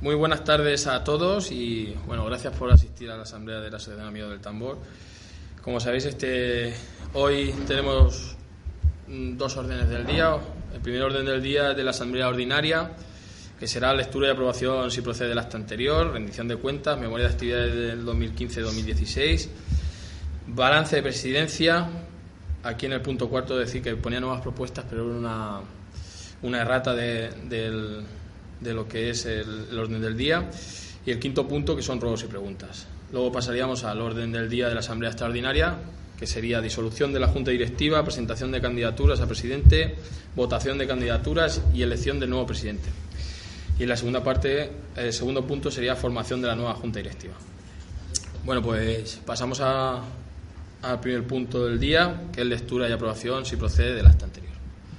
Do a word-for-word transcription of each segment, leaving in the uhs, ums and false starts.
Muy buenas tardes a todos y bueno, gracias por asistir a la asamblea de la Asociación Amigos del Tambor. Como sabéis, este hoy tenemos dos órdenes del día. El primer orden del día es de la asamblea ordinaria, que será lectura y aprobación, si procede, del acta anterior, rendición de cuentas, memoria de actividades del dos mil quince dos mil dieciséis, balance de presidencia. Aquí en el punto cuarto decir que ponía nuevas propuestas, pero era una, una errata de, del, de lo que es el, el orden del día. Y el quinto punto, que son ruegos y preguntas. Luego pasaríamos al orden del día de la asamblea extraordinaria, que sería disolución de la Junta Directiva, presentación de candidaturas a presidente, votación de candidaturas y elección del nuevo presidente. Y en la segunda parte, el segundo punto sería formación de la nueva Junta Directiva. Bueno, pues pasamos a, al primer punto del día, que es lectura y aprobación, si procede, del acta anterior.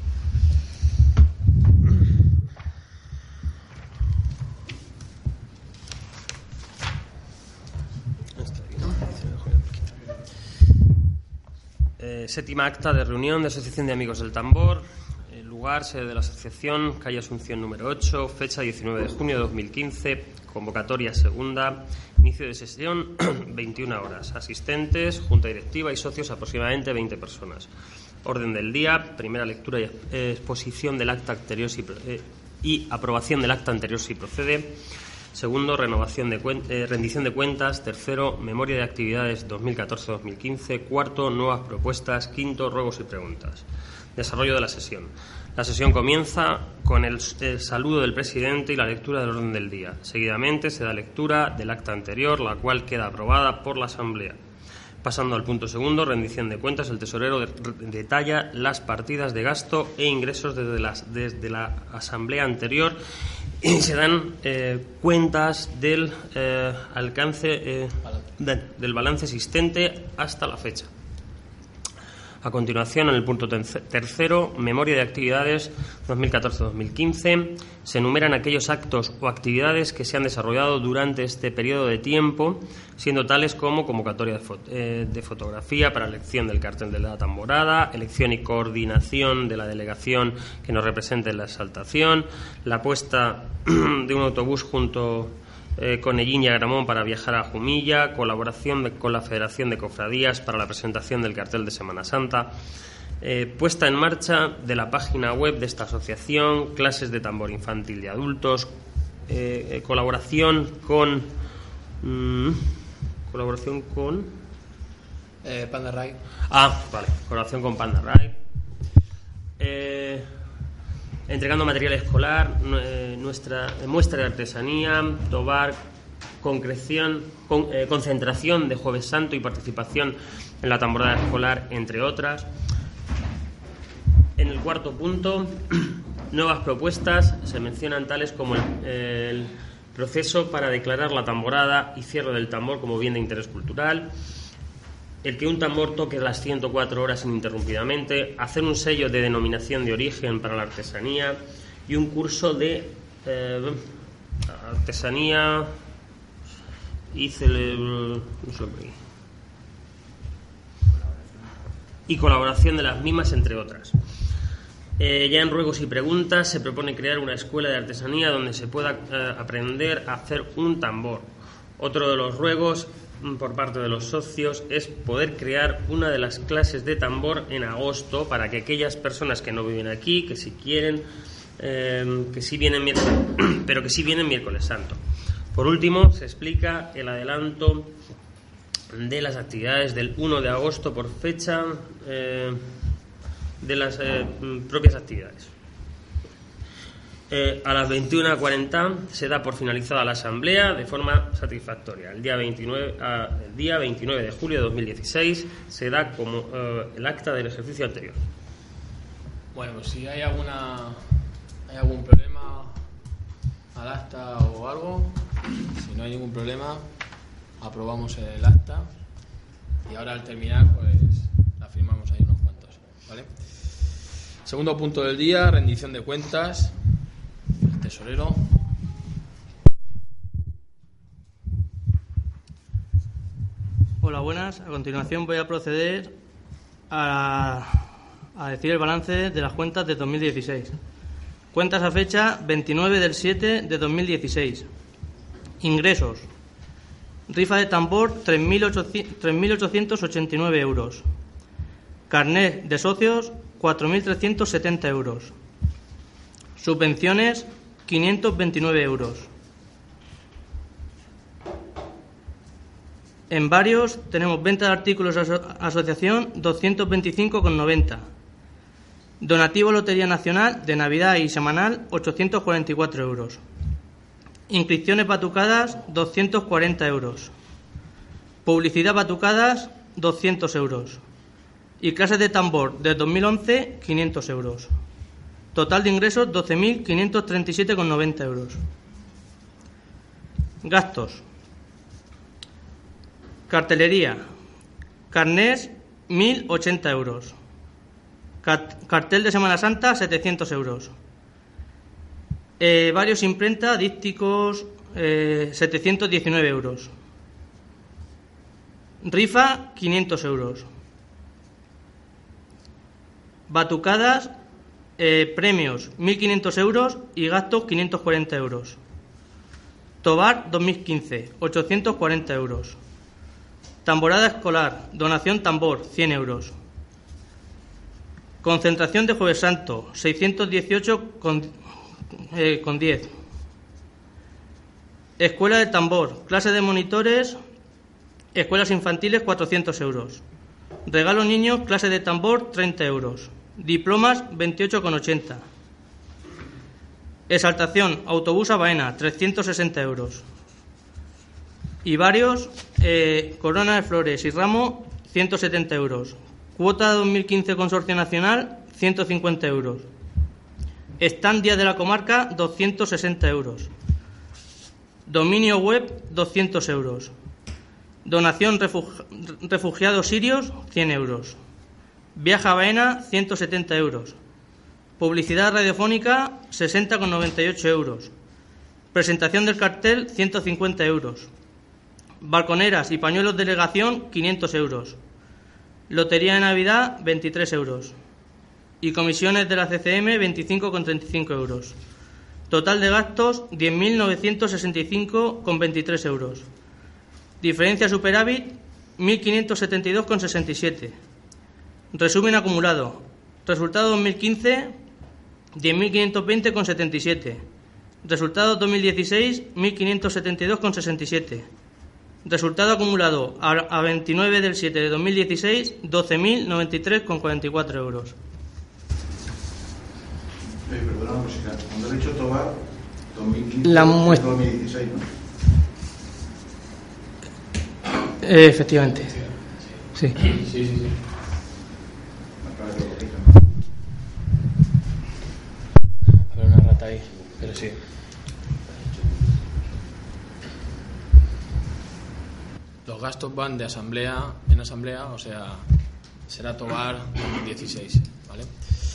Eh, séptima acta de reunión de Asociación de Amigos del Tambor. El lugar, sede de la asociación, calle Asunción número ocho, fecha diecinueve de junio de dos mil quince, convocatoria segunda, inicio de sesión veintiuna horas, asistentes, junta directiva y socios aproximadamente veinte personas. Orden del día, primera lectura y exposición del acta anterior si, eh, y aprobación del acta anterior si procede. Segundo, renovación de cuen- eh, rendición de cuentas. Tercero, memoria de actividades dos mil catorce dos mil quince. Cuarto, nuevas propuestas. Quinto, ruegos y preguntas. Desarrollo de la sesión. La sesión comienza con el, el saludo del presidente y la lectura del orden del día. Seguidamente se da lectura del acta anterior, la cual queda aprobada por la Asamblea. Pasando al punto segundo, rendición de cuentas, el tesorero de, detalla las partidas de gasto e ingresos desde, las, desde la Asamblea anterior y se dan eh, cuentas del eh, alcance eh, de, del balance existente hasta la fecha. A continuación, en el punto tercero, memoria de actividades dos mil catorce dos mil quince, se enumeran aquellos actos o actividades que se han desarrollado durante este periodo de tiempo, siendo tales como convocatoria de, fot eh, de fotografía para elección del cartel de la tamborada, elección y coordinación de la delegación que nos represente en la exaltación, la puesta de un autobús junto Eh, con Ellín y Agramón para viajar a Jumilla, colaboración de, con la Federación de Cofradías para la presentación del cartel de Semana Santa, eh, puesta en marcha de la página web de esta asociación, clases de tambor infantil de adultos, eh, eh, colaboración con mmm, colaboración con eh, Panda Ride. Ah, vale, colaboración con Panda Ride. Eh, entregando material escolar, nuestra muestra de artesanía, tobar, concreción, con, eh, concentración de Jueves Santo y participación en la tamborada escolar, entre otras. En el cuarto punto, nuevas propuestas, se mencionan tales como el, el proceso para declarar la tamborada y cierre del tambor como bien de interés cultural, el que un tambor toque las ciento cuatro horas ininterrumpidamente, hacer un sello de denominación de origen para la artesanía y un curso de eh, artesanía y, cele... no sé y colaboración de las mismas, entre otras. Eh, ya en ruegos y preguntas se propone crear una escuela de artesanía donde se pueda eh, aprender a hacer un tambor. Otro de los ruegos por parte de los socios es poder crear una de las clases de tambor en agosto para que aquellas personas que no viven aquí, que si quieren, eh, que sí vienen miércoles, pero que sí vienen miércoles santo. Por último, se explica el adelanto de las actividades del uno de agosto por fecha eh, de las eh, propias actividades. Eh, a las veintiuna cuarenta se da por finalizada la asamblea de forma satisfactoria. El día veintinueve, ah, el día veintinueve de julio de dos mil dieciséis se da como eh, el acta del ejercicio anterior. Bueno, pues si hay alguna hay algún problema al acta o algo, si no hay ningún problema, aprobamos el acta y ahora al terminar pues la firmamos ahí unos cuantos, ¿vale? Segundo punto del día, rendición de cuentas. Tesorero. Hola, buenas. A continuación voy a proceder a, a decir el balance de las cuentas de dos mil dieciséis. Cuentas a fecha veintinueve del siete de dos mil dieciséis. Ingresos. Rifa de tambor, tres mil ochocientos ochenta y nueve euros. Carnet de socios, cuatro mil trescientos setenta euros. Subvenciones, quinientos veintinueve euros. En varios tenemos venta de artículos de aso- asociación, doscientos veinticinco con noventa. Donativo Lotería Nacional de Navidad y semanal, ochocientos cuarenta y cuatro euros. Inscripciones batucadas, doscientos cuarenta euros. Publicidad batucadas, doscientos euros. Y clases de tambor de dos mil once, quinientos euros. Total de ingresos, doce mil quinientos treinta y siete con noventa euros. Gastos. Cartelería. Carnés, mil ochenta euros. Cat- Cartel de Semana Santa, setecientos euros. Eh, varios imprenta, dípticos, eh, setecientos diecinueve euros. Rifa, quinientos euros. Batucadas, eh, premios, mil quinientos euros y gastos, quinientos cuarenta euros. Tobar dos mil quince, ochocientos cuarenta euros. Tamborada escolar, donación tambor, cien euros. Concentración de Jueves Santo, seiscientos dieciocho con, eh, con diez. Escuela de tambor, clase de monitores, escuelas infantiles, cuatrocientos euros. Regalo niños, clase de tambor, treinta euros. Diplomas, veintiocho con ochenta. Exaltación, autobús a Baena, trescientos sesenta euros. Y varios, eh, corona de flores y ramo, ciento setenta euros. Cuota dos mil quince Consorcio Nacional, ciento cincuenta euros. Stand Día de la Comarca, doscientos sesenta euros. Dominio web, doscientos euros. Donación refugi- refugiados sirios, cien euros. Viaje a Baena, ciento setenta euros. Publicidad radiofónica, sesenta con noventa y ocho euros. Presentación del cartel, ciento cincuenta euros. Balconeras y pañuelos de delegación, quinientos euros. Lotería de Navidad, veintitrés euros. Y comisiones de la C C M, veinticinco con treinta y cinco euros. Total de gastos, diez mil novecientos sesenta y cinco con veintitrés euros. Diferencia superávit, mil quinientos setenta y dos con sesenta y siete. Resumen acumulado. Resultado dos mil quince, diez mil quinientos veinte con setenta y siete. Resultado dos mil dieciséis, mil quinientos setenta y dos con sesenta y siete. Resultado acumulado a, a veintinueve del siete de dos mil dieciséis, doce mil noventa y tres con cuarenta y cuatro euros. Eh, perdona, pues, cuando he dicho Tobar, dos mil quince, La muestra- dos mil dieciséis, ¿no? Eh, efectivamente. Sí. Sí, sí, sí. Para que lo corrijan, ¿no? Habrá una rata ahí, pero sí. Los gastos van de asamblea en asamblea, o sea, será Tobar dos mil dieciséis, ¿vale?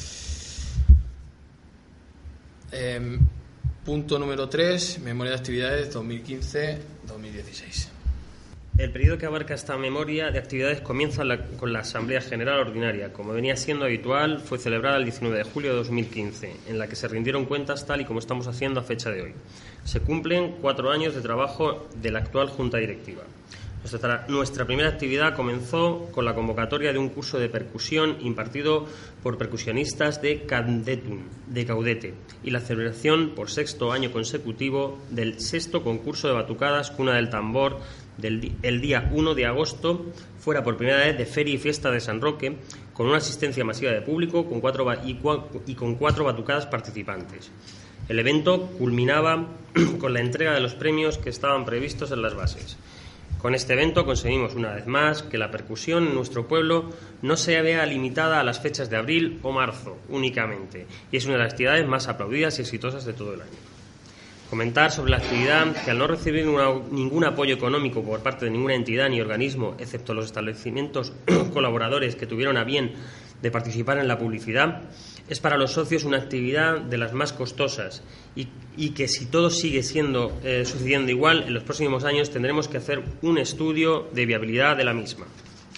Eh, punto número tres, memoria de actividades dos mil quince dos mil dieciséis. El periodo que abarca esta memoria de actividades comienza la- con la Asamblea General Ordinaria. Como venía siendo habitual, fue celebrada el diecinueve de julio de dos mil quince, en la que se rindieron cuentas tal y como estamos haciendo a fecha de hoy. Se cumplen cuatro años de trabajo de la actual Junta Directiva. Nuestra, nuestra primera actividad comenzó con la convocatoria de un curso de percusión impartido por percusionistas de Candetun, de Caudete, y la celebración por sexto año consecutivo del sexto concurso de batucadas Cuna del Tambor del di- el día uno de agosto, fuera por primera vez de Feria y Fiesta de San Roque, con una asistencia masiva de público con cuatro ba- y, cua- y con cuatro batucadas participantes. El evento culminaba con la entrega de los premios que estaban previstos en las bases. Con este evento conseguimos una vez más que la percusión en nuestro pueblo no se vea limitada a las fechas de abril o marzo únicamente, y es una de las actividades más aplaudidas y exitosas de todo el año. Comentar sobre la actividad que, al no recibir una- ningún apoyo económico por parte de ninguna entidad ni organismo, excepto los establecimientos colaboradores que tuvieron a bien de participar en la publicidad, es para los socios una actividad de las más costosas y, y que, si todo sigue siendo eh, sucediendo igual, en los próximos años tendremos que hacer un estudio de viabilidad de la misma.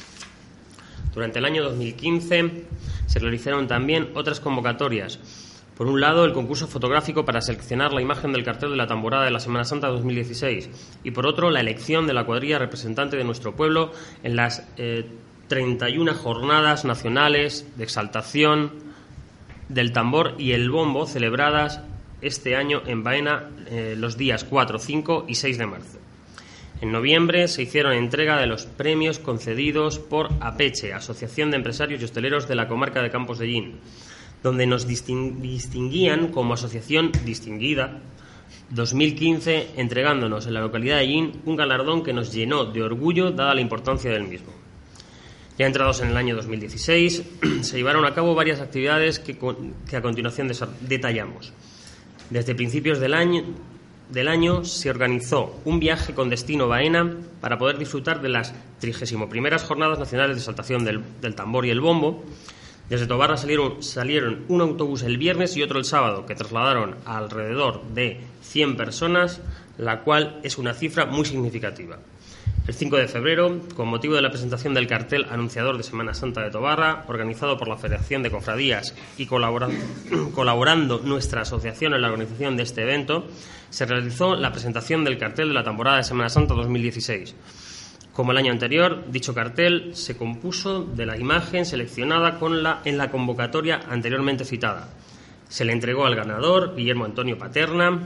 Durante el año dos mil quince se realizaron también otras convocatorias Por un lado, el concurso fotográfico para seleccionar la imagen del cartel de la tamborada de la Semana Santa dos mil dieciséis y, por otro, la elección de la cuadrilla representante de nuestro pueblo en las eh, treinta y una jornadas nacionales de exaltación del tambor y el bombo celebradas este año en Baena eh, los días cuatro, cinco y seis de marzo. En noviembre se hicieron entrega de los premios concedidos por APECHE, Asociación de Empresarios y Hosteleros de la Comarca de Campos de Llín, donde nos distinguían como asociación distinguida dos mil quince, entregándonos en la localidad de Llín un galardón que nos llenó de orgullo dada la importancia del mismo. Ya entrados en el año dos mil dieciséis, se llevaron a cabo varias actividades que, que a continuación detallamos. Desde principios del año, del año se organizó un viaje con destino Baena para poder disfrutar de las trigésimo primeras Jornadas Nacionales de Exaltación del, del Tambor y el Bombo. Desde Tobarra salieron, salieron un autobús el viernes y otro el sábado, que trasladaron a alrededor de cien personas, la cual es una cifra muy significativa. El cinco de febrero, con motivo de la presentación del cartel anunciador de Semana Santa de Tobarra, organizado por la Federación de Cofradías y colaborando, colaborando nuestra asociación en la organización de este evento, se realizó la presentación del cartel de la temporada de Semana Santa dos mil dieciséis. Como el año anterior, dicho cartel se compuso de la imagen seleccionada con la, en la convocatoria anteriormente citada. Se le entregó al ganador, Guillermo Antonio Paterna,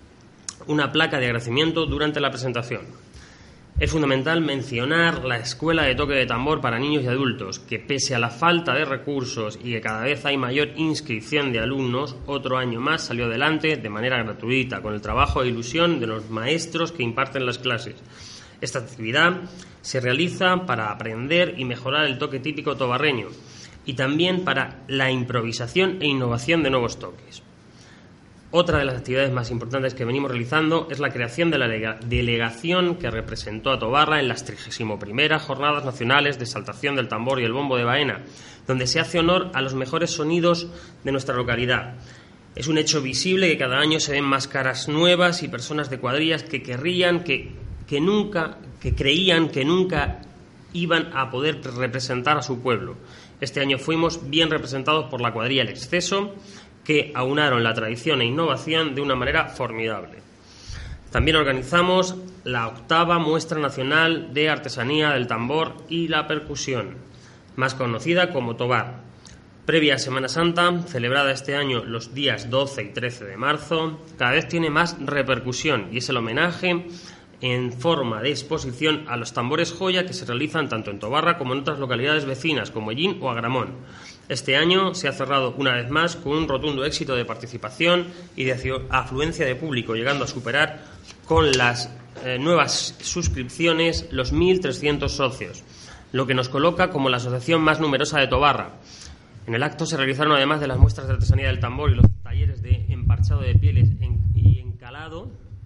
una placa de agradecimiento durante la presentación. Es fundamental mencionar la Escuela de Toque de Tambor para niños y adultos, que pese a la falta de recursos y que cada vez hay mayor inscripción de alumnos, otro año más salió adelante de manera gratuita, con el trabajo e ilusión de los maestros que imparten las clases. Esta actividad se realiza para aprender y mejorar el toque típico tobarreño y también para la improvisación e innovación de nuevos toques. Otra de las actividades más importantes que venimos realizando es la creación de la delegación que representó a Tobarra en las trigésimo primeras Jornadas Nacionales de Exaltación del Tambor y el Bombo de Baena, donde se hace honor a los mejores sonidos de nuestra localidad. Es un hecho visible que cada año se ven más caras nuevas y personas de cuadrillas que querrían que, que nunca, que creían que nunca iban a poder representar a su pueblo. Este año fuimos bien representados por la cuadrilla El Exceso, que aunaron la tradición e innovación de una manera formidable. También organizamos la octava Muestra Nacional de Artesanía del Tambor y la Percusión, más conocida como Tobar. Previa a Semana Santa, celebrada este año los días doce y trece de marzo, cada vez tiene más repercusión y es el homenaje en forma de exposición a los tambores joya que se realizan tanto en Tobarra como en otras localidades vecinas como Ellín o Agramón. Este año se ha cerrado una vez más con un rotundo éxito de participación y de afluencia de público, llegando a superar con las eh, nuevas suscripciones los mil trescientos socios, lo que nos coloca como la asociación más numerosa de Tobarra. En el acto se realizaron, además de las muestras de artesanía del tambor y los talleres de emparchado de pieles en, y encalado,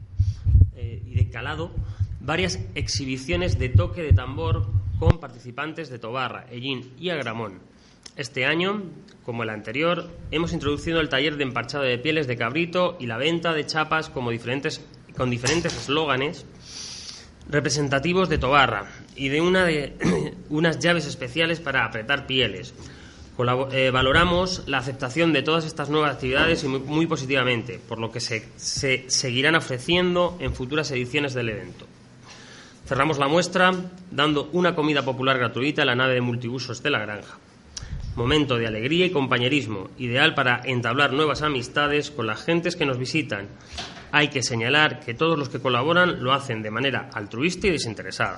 eh, y de calado, varias exhibiciones de toque de tambor con participantes de Tobarra, Ellín y Agramón. Este año, como el anterior, hemos introducido el taller de emparchado de pieles de cabrito y la venta de chapas como diferentes, con diferentes eslóganes representativos de Tobarra y de, una de unas llaves especiales para apretar pieles. Colab- eh, valoramos la aceptación de todas estas nuevas actividades y muy, muy positivamente, por lo que se, se seguirán ofreciendo en futuras ediciones del evento. Cerramos la muestra dando una comida popular gratuita en la nave de multiusos de la granja. Momento de alegría y compañerismo, ideal para entablar nuevas amistades con las gentes que nos visitan. Hay que señalar que todos los que colaboran lo hacen de manera altruista y desinteresada.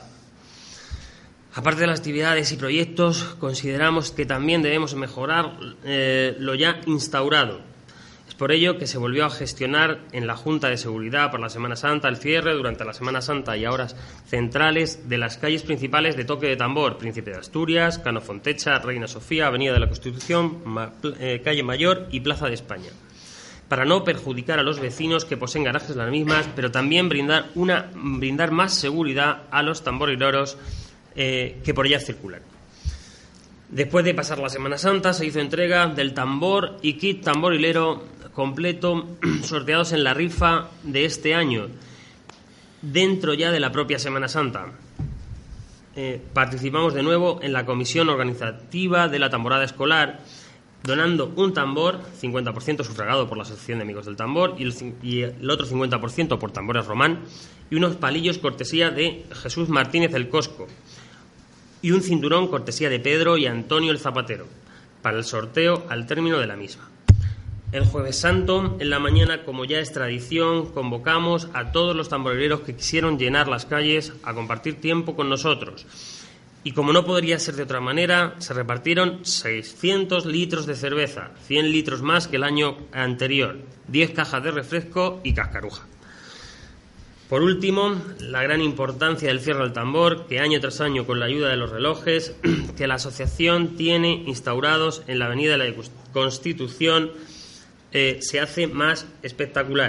Aparte de las actividades y proyectos, consideramos que también debemos mejorar eh, lo ya instaurado. Es por ello que se volvió a gestionar en la Junta de Seguridad por la Semana Santa el cierre durante la Semana Santa y a horas centrales de las calles principales de toque de tambor: Príncipe de Asturias, Cano Fontecha, Reina Sofía, Avenida de la Constitución, Ma, eh, Calle Mayor y Plaza de España, para no perjudicar a los vecinos que poseen garajes las mismas, pero también brindar, una, brindar más seguridad a los tamborileros eh, que por ellas circulan. Después de pasar la Semana Santa, se hizo entrega del tambor y kit tamborilero completo sorteados en la rifa de este año, dentro ya de la propia Semana Santa. Eh, participamos de nuevo en la comisión organizativa de la tamborada escolar, donando un tambor, cincuenta por ciento sufragado por la Asociación de Amigos del Tambor y el, y el otro cincuenta por ciento por Tambores Román, y unos palillos cortesía de Jesús Martínez el Cosco y un cinturón cortesía de Pedro y Antonio el Zapatero, para el sorteo al término de la misma. El Jueves Santo, en la mañana, como ya es tradición, convocamos a todos los tamboreros que quisieron llenar las calles a compartir tiempo con nosotros. Y como no podría ser de otra manera, se repartieron seiscientos litros de cerveza, cien litros más que el año anterior, diez cajas de refresco y cascaruja. Por último, la gran importancia del cierre del tambor, que año tras año, con la ayuda de los relojes que la asociación tiene instaurados en la Avenida de la Constitución, eh, se hace más espectacular.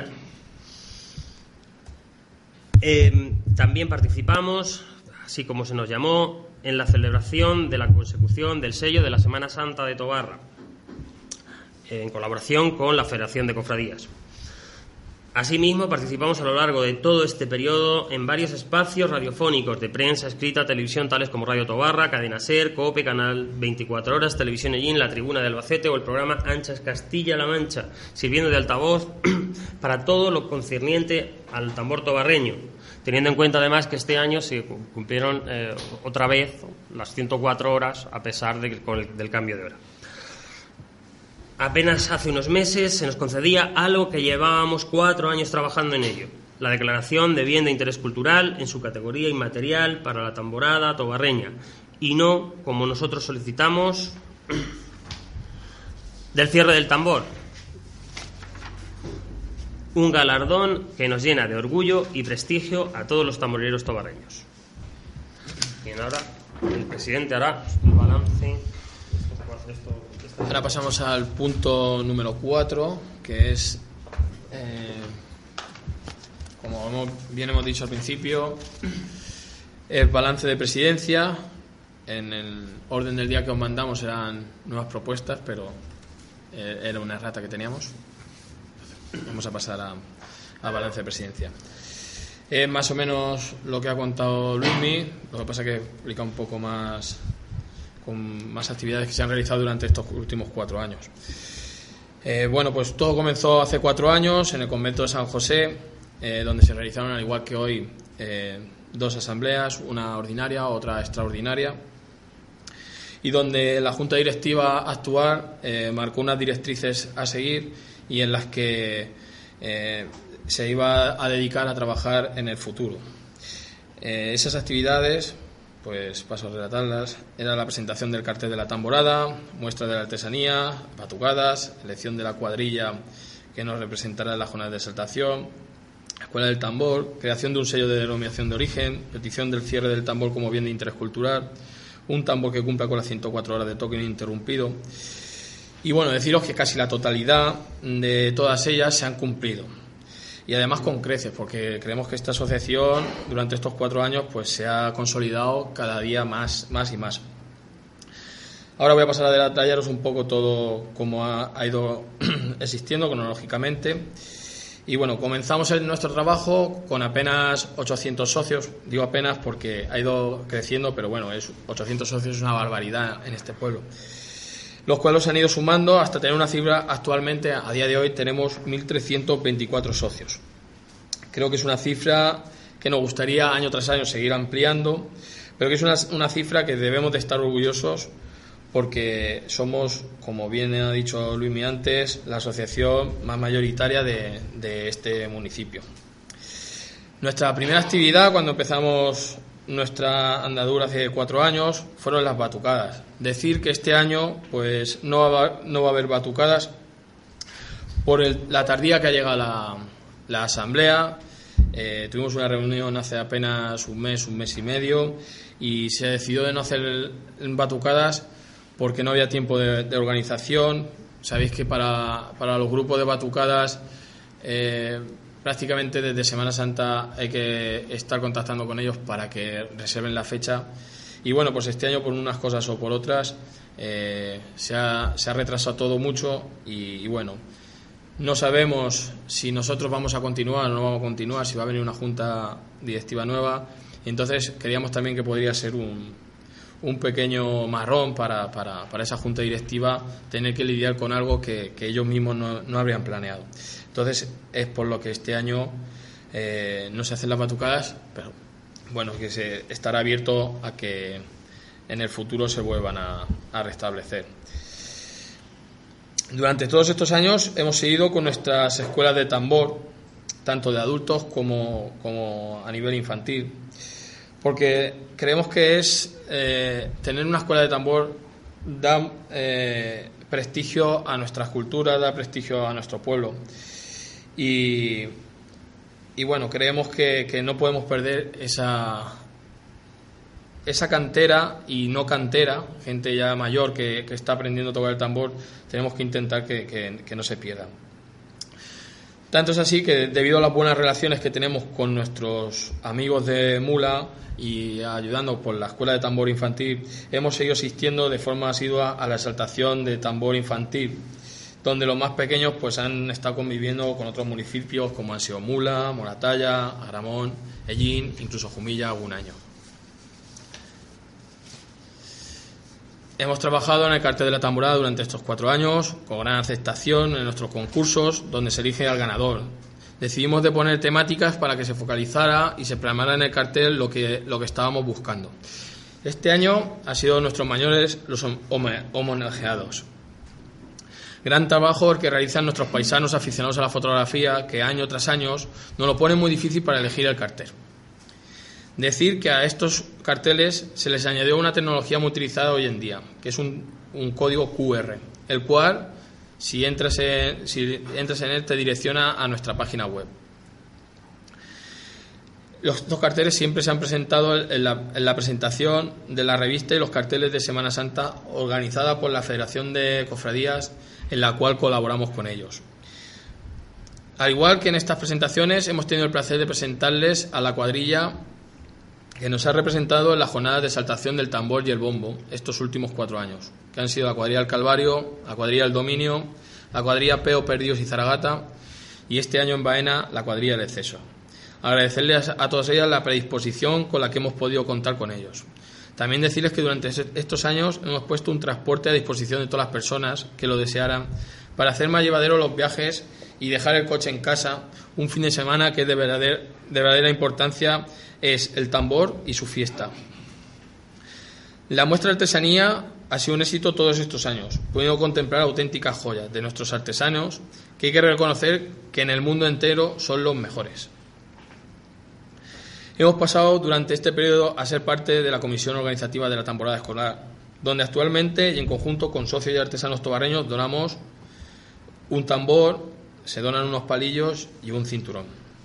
Eh, también participamos, así como se nos llamó, en la celebración de la consecución del sello de la Semana Santa de Tobarra, en colaboración con la Federación de Cofradías. Asimismo, participamos a lo largo de todo este periodo en varios espacios radiofónicos de prensa escrita, televisión, tales como Radio Tobarra, Cadena SER, COPE, Canal veinticuatro Horas, Televisión Ellín, La Tribuna de Albacete o el programa Anchas Castilla-La Mancha, sirviendo de altavoz para todo lo concerniente al tambor tobarreño, teniendo en cuenta además que este año se cumplieron eh, otra vez las ciento cuatro horas a pesar de, con el, del cambio de hora. Apenas hace unos meses se nos concedía algo que llevábamos cuatro años trabajando en ello: la declaración de bien de interés cultural en su categoría inmaterial para la tamborada tobarreña, y no, como nosotros solicitamos, del cierre del tambor. Un galardón que nos llena de orgullo y prestigio a todos los tamboreros tobarreños. Bien, ahora el presidente hará el balance. Ahora pasamos al punto número cuatro, que es, eh, como hemos, bien hemos dicho al principio, el balance de presidencia. En el orden del día que os mandamos eran nuevas propuestas, pero eh, era una errata que teníamos. Vamos a pasar a, a balance de presidencia. Es más o menos lo que ha contado Luismi, lo que pasa es que explica un poco más, con más actividades que se han realizado durante estos últimos cuatro años. Eh, bueno, pues todo comenzó hace cuatro años en el convento de San José, eh, donde se realizaron, al igual que hoy, eh, dos asambleas, una ordinaria, otra extraordinaria, y donde la Junta Directiva actual eh, marcó unas directrices a seguir y en las que eh, se iba a dedicar a trabajar en el futuro. Eh, esas actividades, pues paso a relatarlas, era la presentación del cartel de la tamborada, muestra de la artesanía, batucadas, elección de la cuadrilla que nos representará en la jornada de exaltación, escuela del tambor, creación de un sello de denominación de origen, petición del cierre del tambor como bien de interés cultural, un tambor que cumpla con las ciento cuatro horas de toque ininterrumpido. Y bueno, deciros que casi la totalidad de todas ellas se han cumplido. Y además con creces, porque creemos que esta asociación durante estos cuatro años pues se ha consolidado cada día más, más y más. Ahora voy a pasar a detallaros un poco todo cómo ha, ha ido existiendo cronológicamente. Y bueno, comenzamos en nuestro trabajo con apenas ochocientos socios. Digo apenas porque ha ido creciendo, pero bueno, es ochocientos socios es una barbaridad en este pueblo, los cuales se han ido sumando hasta tener una cifra. Actualmente, a día de hoy, tenemos mil trescientos veinticuatro socios. Creo que es una cifra que nos gustaría año tras año seguir ampliando, pero que es una, una cifra que debemos de estar orgullosos, porque somos, como bien ha dicho Luismi antes, la asociación más mayoritaria de, de este municipio. Nuestra primera actividad, cuando empezamos nuestra andadura hace cuatro años, fueron las batucadas. Decir que este año pues no va, no va a haber batucadas por el, la tardía que ha llegado la, la asamblea. Eh, tuvimos una reunión hace apenas un mes, un mes y medio, y se decidió de no hacer batucadas porque no había tiempo de, de organización. Sabéis que para, para los grupos de batucadas eh, prácticamente desde Semana Santa hay que estar contactando con ellos para que reserven la fecha. Y bueno, pues este año por unas cosas o por otras eh, se, ha, se ha retrasado todo mucho y, y bueno, no sabemos si nosotros vamos a continuar o no vamos a continuar, si va a venir una junta directiva nueva. Entonces creíamos también que podría ser un, un pequeño marrón para, para, para esa junta directiva tener que lidiar con algo que, que ellos mismos no, no habrían planeado. Entonces es por lo que este año eh, no se hacen las batucadas, pero bueno, que se estará abierto a que en el futuro se vuelvan a, a restablecer. Durante todos estos años hemos seguido con nuestras escuelas de tambor, tanto de adultos como, como a nivel infantil, porque creemos que es eh, tener una escuela de tambor da eh, prestigio a nuestras culturas, da prestigio a nuestro pueblo. Y, y bueno, creemos que, que no podemos perder esa, esa cantera y no cantera, gente ya mayor que, que está aprendiendo a tocar el tambor, tenemos que intentar que, que, que no se pierda. Tanto es así que debido a las buenas relaciones que tenemos con nuestros amigos de Mula y ayudando por la Escuela de Tambor Infantil, hemos seguido asistiendo de forma asidua a la exaltación de tambor infantil, donde los más pequeños pues han estado conviviendo con otros municipios como han sido Mula, Moratalla, Agramón, Ellín, incluso Jumilla algún año. Hemos trabajado en el cartel de la tamborada durante estos cuatro años, con gran aceptación en nuestros concursos, donde se elige al ganador. Decidimos de poner temáticas para que se focalizara y se plasmara en el cartel lo que, lo que estábamos buscando. Este año han sido nuestros mayores los homenajeados. Gran trabajo el que realizan nuestros paisanos aficionados a la fotografía, que año tras año nos lo ponen muy difícil para elegir el cartel. Decir que a estos carteles se les añadió una tecnología muy utilizada hoy en día, que es un, un código cu erre, el cual, si entras, en, si entras en él, te direcciona a nuestra página web. Los, estos carteles siempre se han presentado en la, en la presentación de la revista y los carteles de Semana Santa organizada por la Federación de Cofradías, en la cual colaboramos con ellos. Al igual que en estas presentaciones, hemos tenido el placer de presentarles a la cuadrilla que nos ha representado en las jornadas de exaltación del tambor y el bombo estos últimos cuatro años, que han sido la cuadrilla del Calvario, la cuadrilla del Dominio, la cuadrilla Peo, Perdidos y Zaragata, y este año en Baena la cuadrilla del Exceso. Agradecerles a todas ellas la predisposición con la que hemos podido contar con ellos. También decirles que durante estos años hemos puesto un transporte a disposición de todas las personas que lo desearan para hacer más llevaderos los viajes y dejar el coche en casa un fin de semana que de verdadera, de verdadera importancia es el tambor y su fiesta. La muestra de artesanía ha sido un éxito todos estos años, pudiendo contemplar auténticas joyas de nuestros artesanos que hay que reconocer que en el mundo entero son los mejores. Hemos pasado durante este periodo a ser parte de la comisión organizativa de la temporada escolar, donde actualmente y en conjunto con socios y artesanos tobarreños donamos un tambor, se donan unos palillos y un cinturón.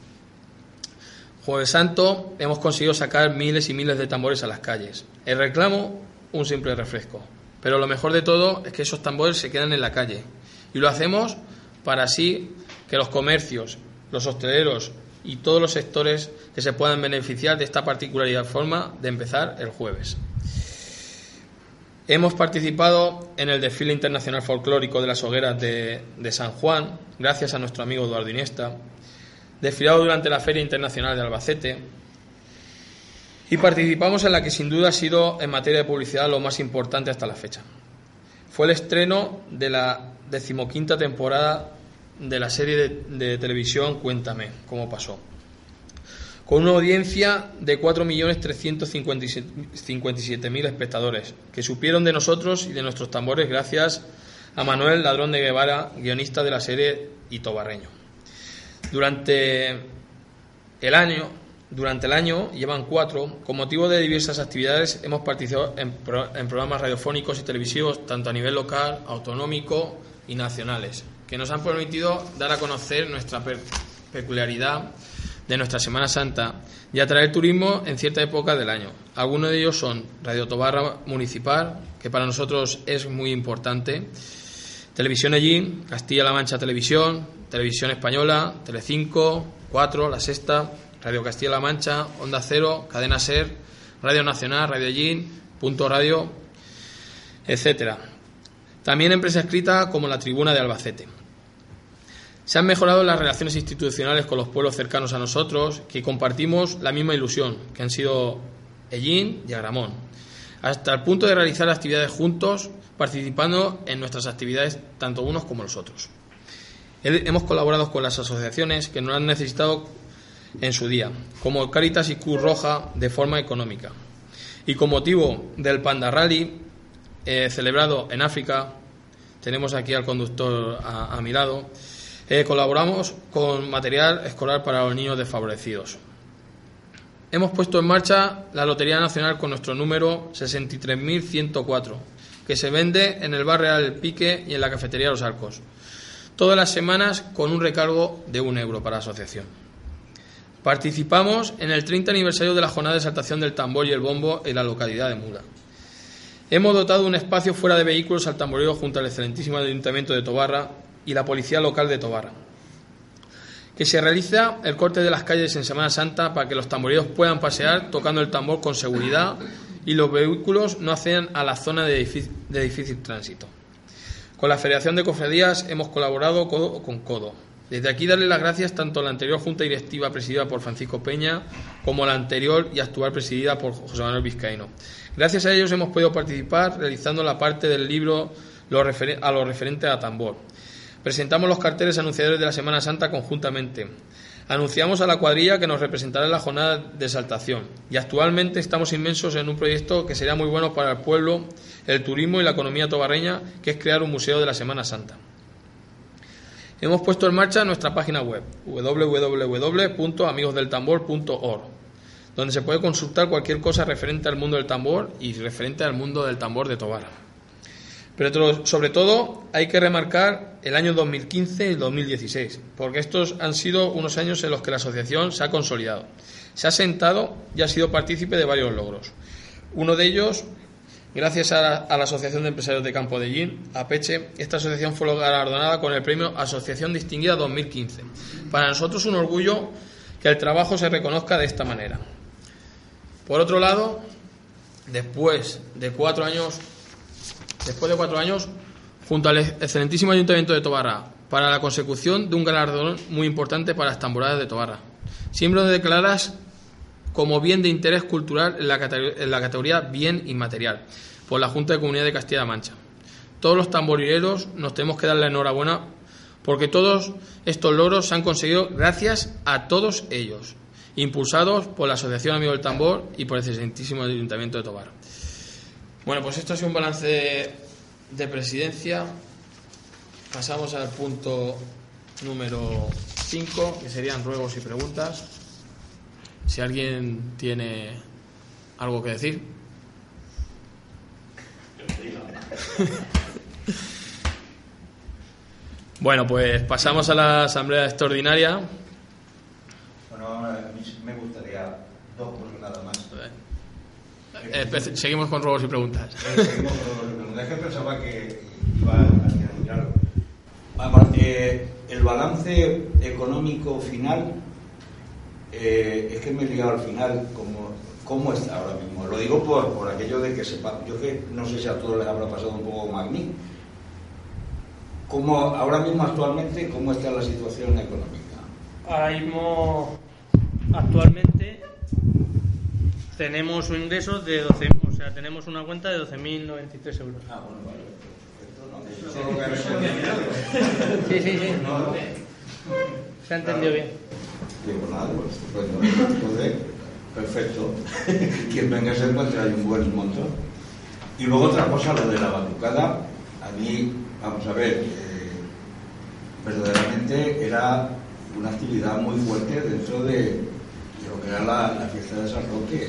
Jueves Santo hemos conseguido sacar miles y miles de tambores a las calles. El reclamo, un simple refresco. Pero lo mejor de todo es que esos tambores se quedan en la calle. Y lo hacemos para así que los comercios, los hosteleros y todos los sectores que se puedan beneficiar de esta particularidad forma de empezar el jueves. Hemos participado en el desfile internacional folclórico de las hogueras de, de San Juan, gracias a nuestro amigo Eduardo Iniesta, desfilado durante la Feria Internacional de Albacete, y participamos en la que sin duda ha sido en materia de publicidad lo más importante hasta la fecha. Fue el estreno de la decimoquinta temporada de la serie de, de televisión Cuéntame cómo pasó, con una audiencia de cuatro millones trescientos cincuenta y siete mil espectadores, que supieron de nosotros y de nuestros tambores gracias a Manuel Ladrón de Guevara, guionista de la serie y tobarreño. Durante el año, durante el año llevan cuatro, con motivo de diversas actividades hemos participado en, pro, en programas radiofónicos y televisivos, tanto a nivel local, autonómico y nacionales, que nos han permitido dar a conocer nuestra per, peculiaridad de nuestra Semana Santa y atraer turismo en cierta época del año. Algunos de ellos son Radio Tobarra Municipal, que para nosotros es muy importante, Televisión Ellín, Castilla-La Mancha Televisión, Televisión Española, Telecinco, cuatro, La Sexta, Radio Castilla-La Mancha, Onda Cero, Cadena Ser, Radio Nacional, Radio Ellín, Punto Radio, etcétera. También empresa escrita como La Tribuna de Albacete. Se han mejorado las relaciones institucionales con los pueblos cercanos a nosotros, que compartimos la misma ilusión, que han sido Ellín y Agramón. hasta el punto de realizar actividades juntos, participando en nuestras actividades tanto unos como los otros. Hemos colaborado con las asociaciones que nos han necesitado en su día, como Cáritas y Cruz Roja, de forma económica. Y con motivo del Panda Rally, eh, celebrado en África, tenemos aquí al conductor a, a mi lado, eh, colaboramos con material escolar para los niños desfavorecidos. Hemos puesto en marcha la Lotería Nacional con nuestro número sesenta y tres mil ciento cuatro, que se vende en el Bar Real El Pique y en la Cafetería Los Arcos, todas las semanas con un recargo de un euro para la asociación. Participamos en el treinta aniversario de la Jornada de Exaltación del Tambor y el Bombo en la localidad de Mura. Hemos dotado un espacio fuera de vehículos al tamboreo junto al excelentísimo Ayuntamiento de Tobarra y la Policía Local de Tobarra, que se realiza el corte de las calles en Semana Santa para que los tamboreros puedan pasear tocando el tambor con seguridad y los vehículos no accedan a la zona de difícil, de difícil tránsito. Con la Federación de Cofradías hemos colaborado codo con codo. Desde aquí darle las gracias tanto a la anterior Junta Directiva presidida por Francisco Peña como a la anterior y actual presidida por José Manuel Vizcaíno. Gracias a ellos hemos podido participar realizando la parte del libro lo refer- a lo referente a tambor. Presentamos los carteles anunciadores de la Semana Santa conjuntamente. Anunciamos a la cuadrilla que nos representará en la jornada de exaltación. Y actualmente estamos inmensos en un proyecto que sería muy bueno para el pueblo, el turismo y la economía tobarreña, que es crear un museo de la Semana Santa. Hemos puesto en marcha nuestra página web, doble u doble u doble u punto amigos del tambor punto org, donde se puede consultar cualquier cosa referente al mundo del tambor y referente al mundo del tambor de Tobarra. Pero sobre todo hay que remarcar el año dos mil quince y el dos mil dieciséis, porque estos han sido unos años en los que la asociación se ha consolidado, se ha sentado y ha sido partícipe de varios logros. Uno de ellos, gracias a la, a la Asociación de Empresarios de Campo de Gin, APECHE, esta asociación fue galardonada con el premio Asociación Distinguida dos mil quince. Para nosotros un orgullo que el trabajo se reconozca de esta manera. Por otro lado, después de cuatro años, después de cuatro años, junto al excelentísimo Ayuntamiento de Tobarra, para la consecución de un galardón muy importante para las tamboradas de Tobarra, siempre declaradas como bien de interés cultural en la, en la categoría bien inmaterial por la Junta de Comunidad de Castilla-La Mancha. Todos los tamborileros nos tenemos que dar la enhorabuena porque todos estos logros se han conseguido gracias a todos ellos, impulsados por la Asociación Amigos del Tambor y por el excelentísimo Ayuntamiento de Tobarra. Bueno, pues esto ha sido un balance de, de presidencia. Pasamos al punto número cinco, que serían ruegos y preguntas. Si alguien tiene algo que decir. Bueno, pues pasamos a la asamblea extraordinaria. Bueno, a mí me gustaría dos cosas nada más. Eh, seguimos con ruegos y preguntas. Eh, seguimos con ruegos y preguntas. Es que pensaba que iba a mirar. Vamos, eh, el balance económico final. Eh, es que me he liado al final cómo, cómo está ahora mismo. Lo digo por, por aquello de que sepa. Yo que no sé si a todos les habrá pasado un poco como a mí. ¿Cómo, ahora mismo actualmente, cómo está la situación económica? Ahora mismo, actualmente, tenemos un ingreso de doce, o sea, tenemos una cuenta de doce mil noventa y tres euros. Ah, bueno, vale, perfecto. No, eso es lo que había. Sí, sí, sí. No, no. Se ha entendido bien. Bien, pues nada, pues estupendo. Entonces, perfecto. Quien venga se encuentra ahí un buen montón. Y luego otra cosa, lo de la batucada. A mí, vamos a ver, eh, verdaderamente era una actividad muy fuerte dentro de, de lo que era la, la fiesta de San Roque.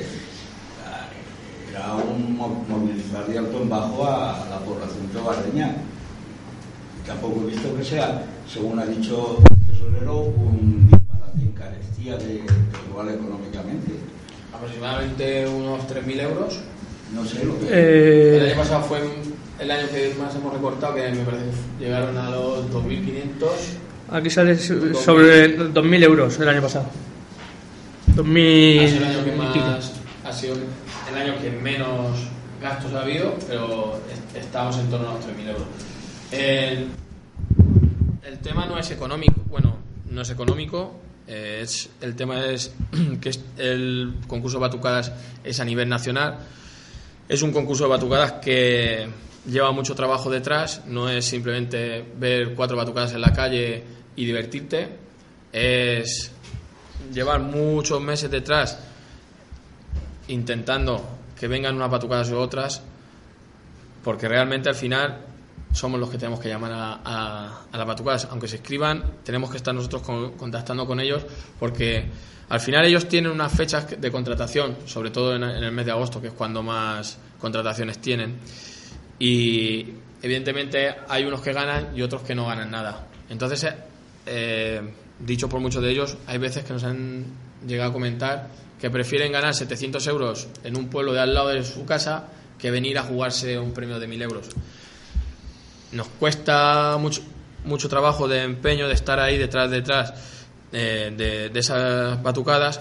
Era un movilizar de alto en bajo a, a la población tobarreña. Tampoco he visto que sea, según ha dicho el tesorero, un disparate en carestía de, de igual económicamente. Aproximadamente unos tres mil euros. No sé lo que... Eh... El año pasado fue el año que más hemos recortado, que me parece llegaron a los dos mil quinientos. Aquí sale sobre dos mil euros el año pasado. dos mil... Ha sido el año que más... Ha sido el año que menos gastos ha habido, pero estamos en torno a los tres mil euros. El, el tema no es económico, bueno, no es económico, eh, es, el tema es que es, el concurso Batucadas es a nivel nacional Es un concurso de batucadas que lleva mucho trabajo detrás, no es simplemente ver cuatro batucadas en la calle y divertirte, es llevar muchos meses detrás intentando que vengan unas batucadas u otras, porque realmente al final somos los que tenemos que llamar a, a, a las batucadas. Aunque se escriban, tenemos que estar nosotros con, contactando con ellos, porque al final ellos tienen unas fechas de contratación, sobre todo en, en el mes de agosto, que es cuando más contrataciones tienen, y evidentemente hay unos que ganan y otros que no ganan nada. Entonces, eh, dicho por muchos de ellos, hay veces que nos han llegado a comentar que prefieren ganar setecientos euros en un pueblo de al lado de su casa que venir a jugarse un premio de mil euros. Nos cuesta mucho, mucho trabajo de empeño de estar ahí detrás, detrás eh, de, de esas batucadas.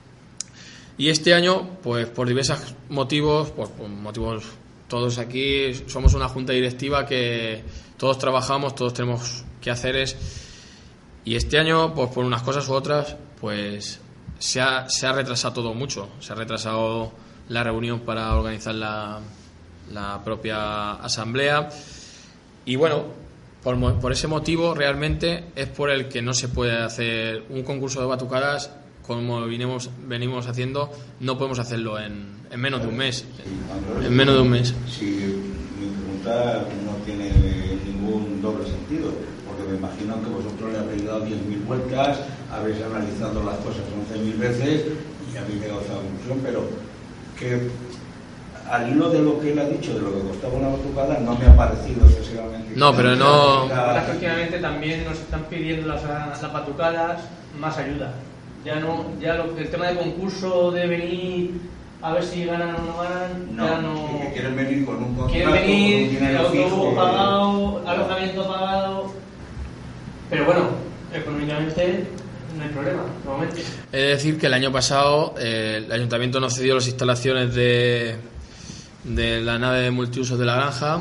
Y este año, pues por diversos motivos, pues, por motivos, todos aquí somos una junta directiva que todos trabajamos, todos tenemos quehaceres, y este año, pues por unas cosas u otras, pues se ha, se ha retrasado todo mucho. Se ha retrasado la reunión para organizar la, la propia asamblea, y bueno, por, por ese motivo realmente es por el que no se puede hacer un concurso de batucadas como venimos, venimos haciendo. No podemos hacerlo en, en menos de un mes. En menos de un mes. Si mi pregunta no tiene ningún doble sentido, porque me imagino que vosotros le habéis dado diez mil vueltas, habéis analizado las cosas once mil veces y habéis llegado a esa conclusión, pero que al hilo de lo que él ha dicho, de lo que costaba una batucada, no me ha parecido excesivamente. No, pero no. Ahora, efectivamente, también nos están pidiendo las, las batucadas más ayuda. Ya no, ya lo, el tema de concurso de venir a ver si ganan o no ganan, no, ya no. Que quieren venir con un contrato, quieren venir, con un dinero autobús fijo, pagado, que... alojamiento pagado. Pero bueno, económicamente no hay problema, normalmente. Es decir, que el año pasado eh, el ayuntamiento nos cedió las instalaciones de, de la nave de multiusos de la granja,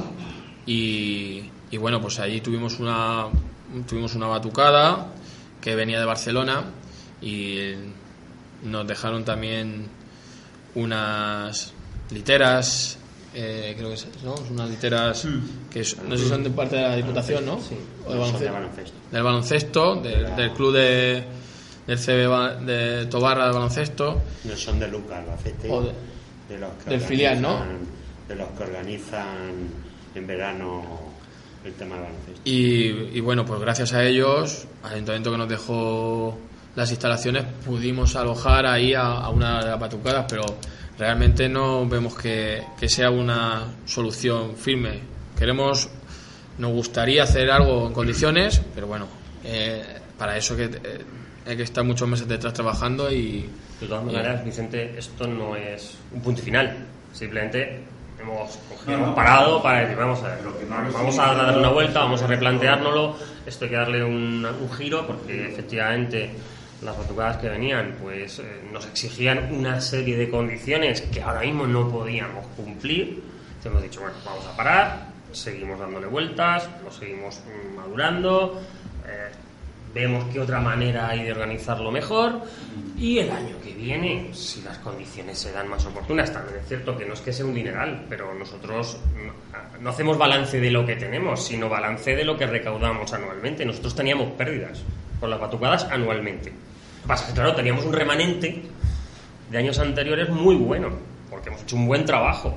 y, y bueno, pues allí tuvimos una tuvimos una batucada que venía de Barcelona, y nos dejaron también unas literas, eh, creo que es, ¿no? Unas literas mm. que es, no sé si son de parte de la Diputación, ¿no? Sí, o de baloncesto, de baloncesto. Del baloncesto, de, la... del club de del C B de Tobarra de baloncesto. No son de Lucas Albacete, o de, de los que del filial, ¿no? De los que organizan en verano el tema de baloncesto. Y, y bueno, pues gracias a ellos, al ayuntamiento que nos dejó las instalaciones, pudimos alojar ahí a, a una de las batucadas, pero realmente no vemos que, que sea una solución firme. Queremos, nos gustaría hacer algo en condiciones, pero bueno, eh, para eso que eh, hay que estar muchos meses detrás trabajando. Y de todas maneras, Vicente, esto no es un punto final, simplemente hemos, cogido, hemos parado para decir, vamos a ver, vamos a dar una vuelta, vamos a replanteárnoslo, esto hay que darle un, un giro, porque efectivamente las batucadas que venían pues eh, nos exigían una serie de condiciones que ahora mismo no podíamos cumplir. Entonces hemos dicho, bueno, vamos a parar, seguimos dándole vueltas, lo seguimos madurando, eh, vemos qué otra manera hay de organizarlo mejor, y el año que viene, si las condiciones se dan más oportunas, también es cierto que no es que sea un dineral, pero nosotros no, no hacemos balance de lo que tenemos, sino balance de lo que recaudamos anualmente. Nosotros teníamos pérdidas con las batucadas anualmente. Lo que pasa es que, claro, teníamos un remanente de años anteriores muy bueno, porque hemos hecho un buen trabajo,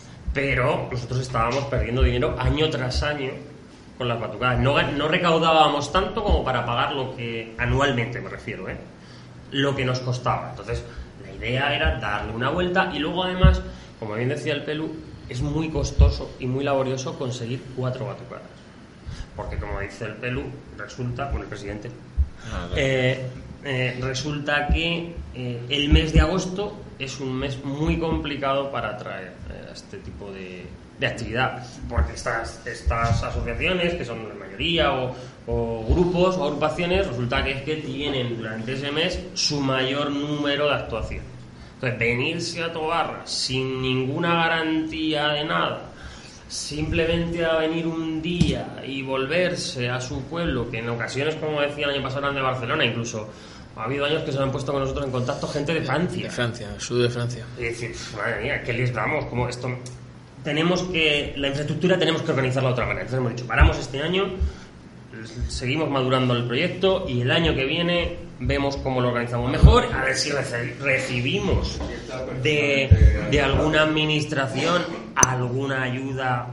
pero nosotros estábamos perdiendo dinero año tras año con las batucadas. No, no recaudábamos tanto como para pagar lo que, anualmente me refiero, ¿eh? lo que nos costaba. Entonces, la idea era darle una vuelta, y luego además, como bien decía el Pelu, es muy costoso y muy laborioso conseguir cuatro batucadas. Porque, como dice el Pelu, resulta, bueno, el presidente, ah, eh, eh, resulta que eh, el mes de agosto es un mes muy complicado para atraer eh, este tipo de, de actividad, porque estas, estas asociaciones, que son la mayoría, o, o grupos o agrupaciones, resulta que es que tienen durante ese mes su mayor número de actuaciones. Entonces, venirse a Tobarra sin ninguna garantía de nada, simplemente a venir un día y volverse a su pueblo, que en ocasiones, como decía el año pasado, eran de Barcelona, incluso Ha habido años que se han puesto con nosotros en contacto gente de Francia. De Francia, el sur de Francia. Y decir, madre mía, ¿qué les damos? ¿Cómo esto? Tenemos que, la infraestructura tenemos que organizarla de otra manera. Entonces hemos dicho, paramos este año, seguimos madurando el proyecto y el año que viene vemos cómo lo organizamos mejor, a ver si reci- recibimos de, de alguna administración alguna ayuda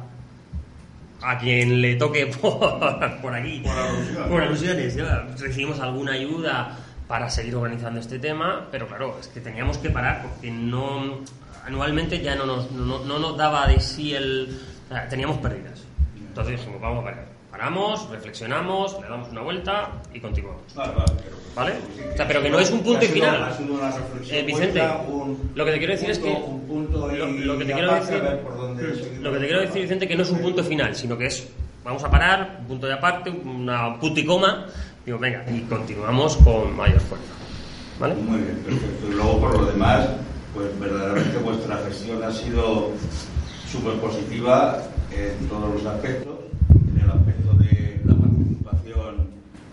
a quien le toque por, por aquí, Por alusiones. por alusiones, ¿ya? Recibimos alguna ayuda para seguir organizando este tema, pero claro, es que teníamos que parar porque no anualmente ya no nos, no, no nos daba de sí el... O sea, teníamos pérdidas. Entonces dijimos, vamos a parar. Paramos, reflexionamos, le damos una vuelta y continuamos. Vale, vale, pero, ¿Vale? O sea, pero que no es un punto y ha sido- final. ha sido una reflexión Eh, Vicente, vuestra, un lo que te quiero decir es punto- que un punto y, lo, lo que te y quiero aparte, decir a ver por dónde seguimos. lo que te quiero decir, Vicente, que no es un punto final, sino que es vamos a parar, un punto de aparte, una punto y coma, digo, venga, y continuamos con mayor fuerza. ¿Vale? Muy bien, perfecto. Y luego, por lo demás, pues verdaderamente vuestra gestión ha sido súper positiva en todos los aspectos, en el aspecto de la participación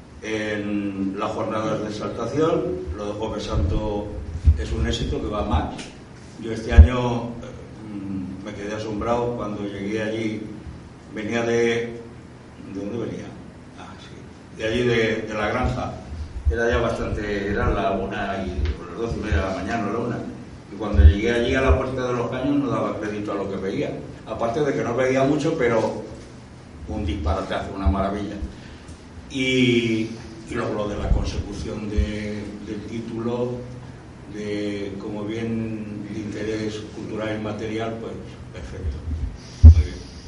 en las jornadas de exaltación. Lo de Jueves Santo es un éxito que va más. Yo este año eh, me quedé asombrado cuando llegué allí. Venía de... ¿De dónde venía? Ah, sí. De allí, de, de la granja. Era ya bastante... Era la una y las doce y media de la mañana, la una. Y cuando llegué allí a la puerta de los caños no daba crédito a lo que veía. Aparte de que no veía mucho, pero un disparatazo, una maravilla. Y, y luego lo de la consecución de, del título, de como bien de interés cultural y material, pues perfecto. Muy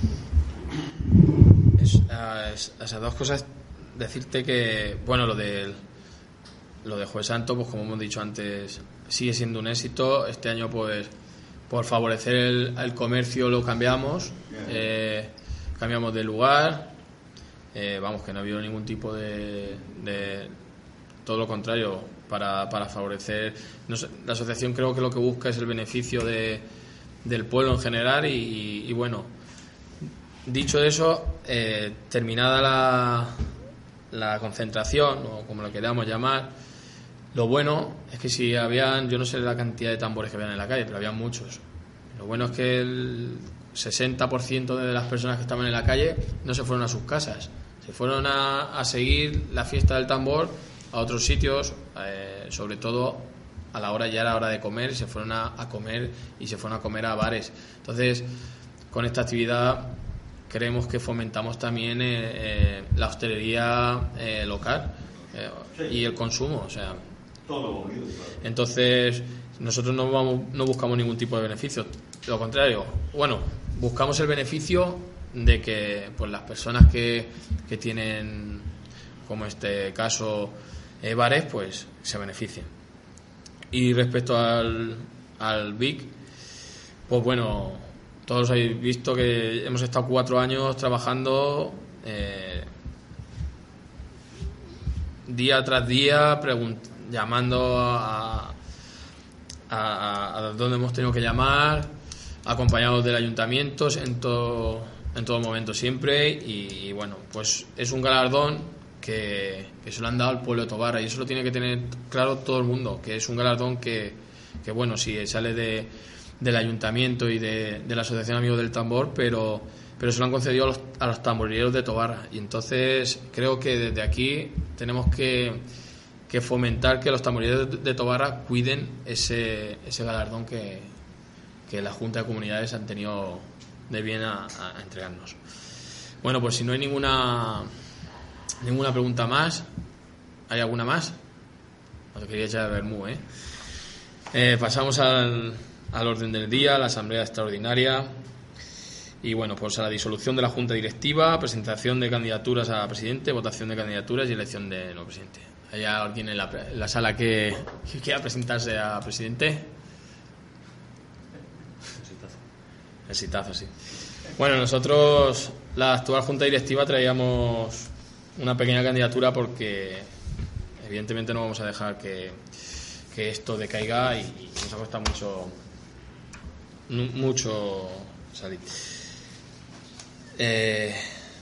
bien. Es, uh, es, esas dos cosas, decirte que, bueno, lo del lo de Jueves Santo, pues como hemos dicho antes, sigue siendo un éxito. Este año, pues, por favorecer el, el comercio lo cambiamos, eh, cambiamos de lugar, eh, vamos, que no ha habido ningún tipo de, de todo lo contrario, para, para favorecer. No sé, la asociación creo que lo que busca es el beneficio de, del pueblo en general y, y, y bueno, dicho eso, eh, terminada la, la concentración, o como lo queramos llamar, lo bueno es que si habían, yo no sé la cantidad de tambores que habían en la calle, pero había muchos. Lo bueno es que el sesenta por ciento de las personas que estaban en la calle no se fueron a sus casas, se fueron a, a seguir la fiesta del tambor a otros sitios, eh, sobre todo a la hora, ya era hora de comer, se fueron a, a comer y se fueron a comer a bares. Entonces, con esta actividad creemos que fomentamos también eh, eh, la hostelería eh, local eh, Sí. y el consumo, o sea, Todo unido, claro. entonces nosotros no vamos, no buscamos ningún tipo de beneficio, lo contrario, bueno, buscamos el beneficio de que pues las personas que, que tienen, como este caso, eh, bares, pues se beneficien. Y respecto al, al V I C, pues bueno, todos habéis visto que hemos estado cuatro años trabajando eh, día tras día, pregunt- llamando a, a, a, a donde hemos tenido que llamar, acompañados del ayuntamiento en todo, en todo momento siempre, y, y bueno, pues es un galardón que, que se lo han dado al pueblo de Tobarra, y eso lo tiene que tener claro todo el mundo, que es un galardón que, que bueno, sí, sale de, del ayuntamiento y de, de la Asociación Amigos del Tambor, pero, pero se lo han concedido a los, a los tamborileros de Tobarra, y entonces creo que desde aquí tenemos que, que fomentar que los tamborileros de, de Tobarra cuiden ese, ese galardón que, que la Junta de Comunidades han tenido de bien a, a, a entregarnos. Bueno, pues si no hay ninguna ninguna pregunta más, ¿hay alguna más? Os quería echar de vermú, ¿eh? Eh, pasamos al, al orden del día, la asamblea extraordinaria y bueno, pues a la disolución de la junta directiva, presentación de candidaturas a presidente, votación de candidaturas y elección de nuevo presidente. ¿Hay alguien en la, en la sala que, que quiera presentarse a presidente? Exitazo, sí. Bueno, nosotros, la actual junta directiva, traíamos una pequeña candidatura porque evidentemente no vamos a dejar que, que esto decaiga y, y nos ha costado mucho mucho salir. Eh,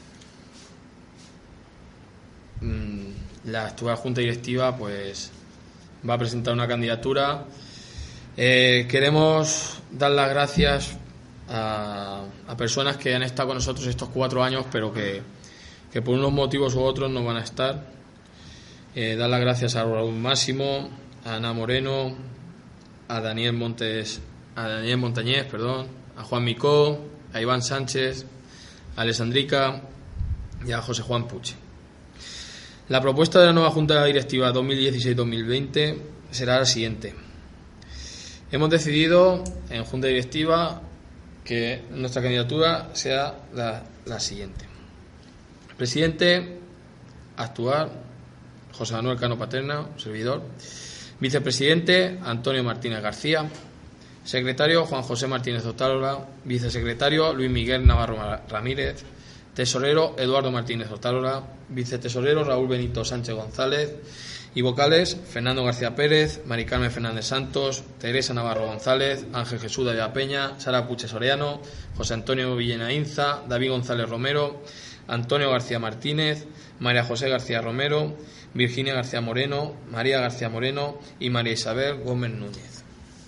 la actual junta directiva pues va a presentar una candidatura. Eh, queremos dar las gracias a, a personas que han estado con nosotros estos cuatro años, pero que, que por unos motivos u otros no van a estar. Eh, dar las gracias a Raúl Máximo, a Ana Moreno, a Daniel Montes, a Daniel Montañés, perdón, a Juan Micó, a Iván Sánchez, a Alessandrica y a José Juan Puche. La propuesta de la nueva Junta Directiva dos mil dieciséis dos mil veinte será la siguiente. Hemos decidido en Junta Directiva que nuestra candidatura sea la, la siguiente. Presidente actual, José Manuel Cano Paterna, servidor. Vicepresidente, Antonio Martínez García. Secretario, Juan José Martínez Otárola. Vicesecretario, Luis Miguel Navarro Ramírez. Tesorero, Eduardo Martínez Otárola. Vicetesorero, Raúl Benito Sánchez González. Y vocales, Fernando García Pérez, Mari Carmen Fernández Santos, Teresa Navarro González, Ángel Jesús de la Peña, Sara Puche Soriano, José Antonio Villena Inza, David González Romero, Antonio García Martínez, María José García Romero, Virginia García Moreno, María García Moreno y María Isabel Gómez Núñez.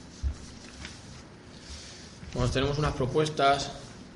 Bueno, tenemos unas propuestas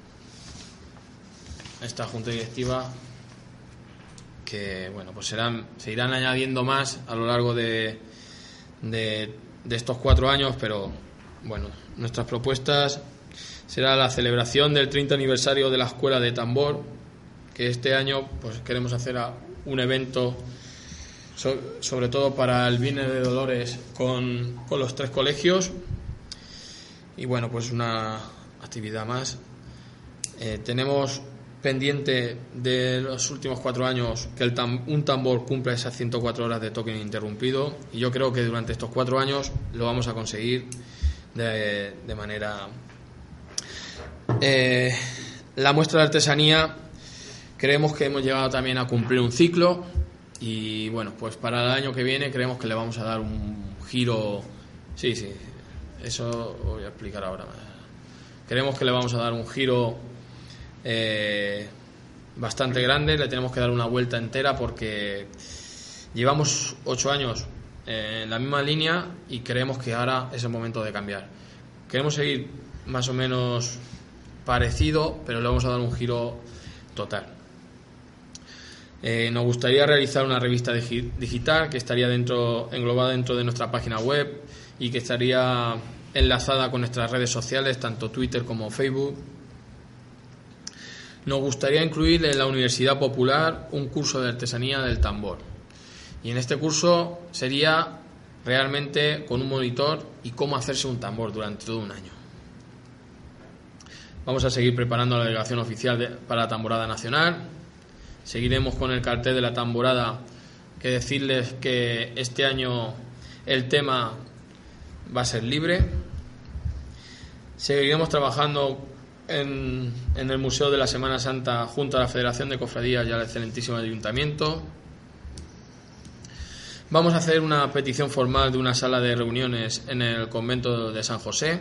a esta Junta Directiva que, bueno, pues serán, se irán añadiendo más a lo largo de, de, de estos cuatro años, pero bueno, nuestras propuestas será la celebración del treinta aniversario de la Escuela de Tambor, que este año pues queremos hacer un evento so, sobre todo para el Viernes de Dolores con, con los tres colegios, y bueno, pues una actividad más. Eh, tenemos pendiente de los últimos cuatro años que el tam, un tambor cumpla esas ciento cuatro horas de toque ininterrumpido, y yo creo que durante estos cuatro años lo vamos a conseguir de, de manera... Eh, la muestra de artesanía, creemos que hemos llegado también a cumplir un ciclo, y bueno, pues para el año que viene creemos que le vamos a dar un giro. Sí, sí, eso lo voy a explicar ahora. Creemos que le vamos a dar un giro eh, bastante grande, le tenemos que dar una vuelta entera porque llevamos ocho años eh, en la misma línea y creemos que ahora es el momento de cambiar. Queremos seguir más o menos parecido, pero le vamos a dar un giro total. Eh, nos gustaría realizar una revista digi- digital que estaría dentro, englobada dentro de nuestra página web y que estaría enlazada con nuestras redes sociales, tanto Twitter como Facebook. Nos gustaría incluir en la Universidad Popular un curso de artesanía del tambor. Y en este curso sería realmente con un monitor y cómo hacerse un tambor durante todo un año. Vamos a seguir preparando la delegación oficial de, para la Tamborada Nacional. Seguiremos con el cartel de la Tamborada, que decirles que este año el tema va a ser libre. Seguiremos trabajando en, en el Museo de la Semana Santa junto a la Federación de Cofradías y al excelentísimo Ayuntamiento. Vamos a hacer una petición formal de una sala de reuniones en el convento de San José.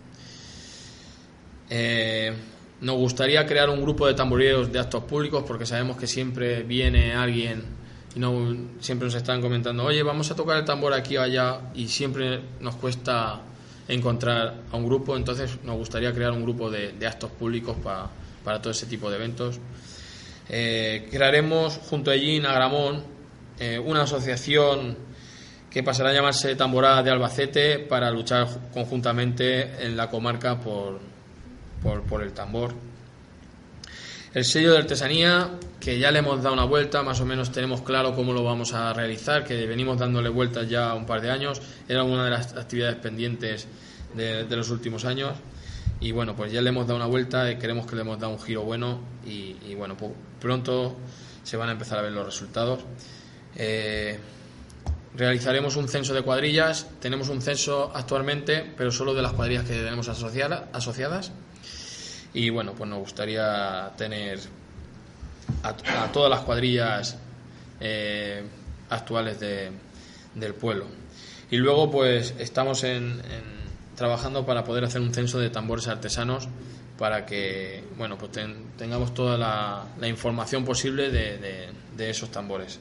Eh, nos gustaría crear un grupo de tamborileros de actos públicos, porque sabemos que siempre viene alguien y no, siempre nos están comentando, oye, vamos a tocar el tambor aquí o allá, y siempre nos cuesta encontrar a un grupo. Entonces nos gustaría crear un grupo de, de actos públicos pa, para todo ese tipo de eventos. Eh, crearemos junto a allí en Agramón eh, una asociación que pasará a llamarse Tamborada de Albacete, para luchar conjuntamente en la comarca por, por, por el tambor. El sello de artesanía, que ya le hemos dado una vuelta, más o menos tenemos claro cómo lo vamos a realizar, que venimos dándole vueltas ya un par de años, era una de las actividades pendientes de, de los últimos años, y bueno, pues ya le hemos dado una vuelta y creemos que le hemos dado un giro bueno, y, y bueno, pues pronto se van a empezar a ver los resultados. Eh, realizaremos un censo de cuadrillas, tenemos un censo actualmente, pero solo de las cuadrillas que tenemos asociada, asociadas. Y bueno, pues nos gustaría tener a, a todas las cuadrillas eh, actuales de, del pueblo. Y luego pues estamos en, en, trabajando para poder hacer un censo de tambores artesanos, para que bueno, pues ten, tengamos toda la, la información posible de, de, de esos tambores.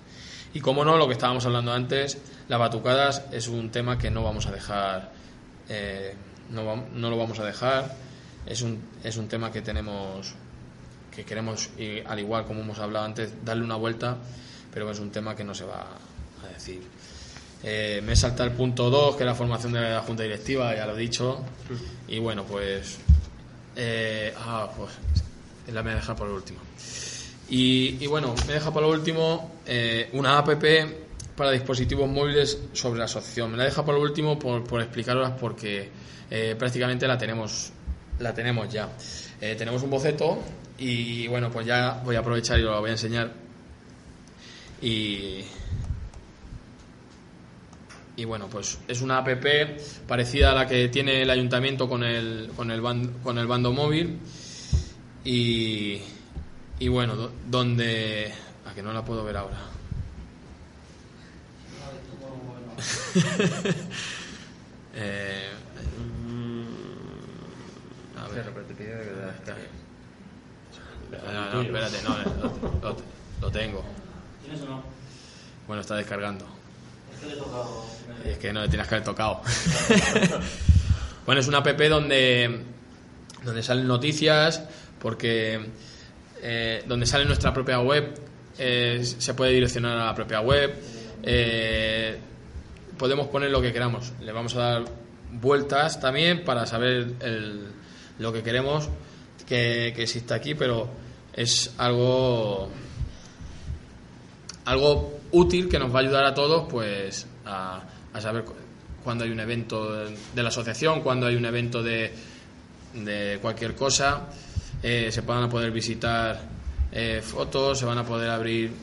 Y como no, lo que estábamos hablando antes, las batucadas es un tema que no vamos a dejar, eh, no, va, no lo vamos a dejar, es un, es un tema que tenemos, que queremos, y al igual como hemos hablado antes, darle una vuelta, pero es un tema que no se va a decir. Eh, me salta el punto dos, que es la formación de la Junta Directiva, ya lo he dicho, y bueno, pues, eh, ah, pues la me deja por el último. Y, y bueno, me deja por lo último eh, una app para dispositivos móviles sobre la asociación. Me la deja por lo último por, por explicaroslas porque eh, prácticamente la tenemos la tenemos ya. Eh, tenemos un boceto y bueno, pues ya voy a aprovechar y os lo voy a enseñar. Y, y bueno, pues es una app parecida a la que tiene el ayuntamiento con el, con el, band, con el bando móvil. Y... Y bueno, do, donde... A que no la puedo ver ahora. eh, a ver. No, no, espérate, no, lo, lo, lo tengo. ¿Tienes o no? Bueno, está descargando. Es que le he tocado. Es que no le tienes que haber tocado. Bueno, es una app donde, donde salen noticias, porque... Eh, donde sale nuestra propia web, eh, se puede direccionar a la propia web, eh, podemos poner lo que queramos, le vamos a dar vueltas también para saber el, lo que queremos que, que exista aquí, pero es algo algo útil que nos va a ayudar a todos pues a, a saber cuándo hay un evento de, de la asociación, cuándo hay un evento de, de cualquier cosa. Eh, se van a poder visitar eh, fotos, se van a poder abrir.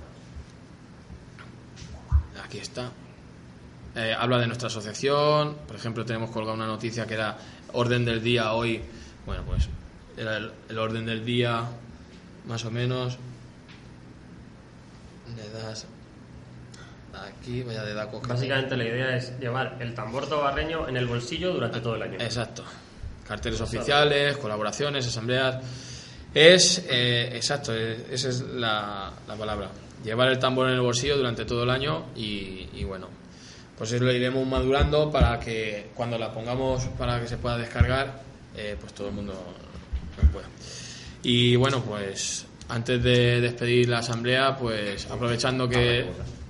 Aquí está. Eh, habla de nuestra asociación. Por ejemplo, tenemos colgado una noticia que era orden del día hoy. Bueno, pues era el, el orden del día, más o menos. Le das aquí, vaya de daco. Básicamente la idea es llevar el tambor tobarreño en el bolsillo durante todo el año. Exacto. Carteles oficiales, colaboraciones, asambleas. Es, eh, exacto, es, esa es la, la palabra. Llevar el tambor en el bolsillo durante todo el año y, y bueno, pues eso lo iremos madurando para que cuando la pongamos para que se pueda descargar, eh, pues todo el mundo lo pueda. Y bueno, pues antes de despedir la asamblea, pues aprovechando que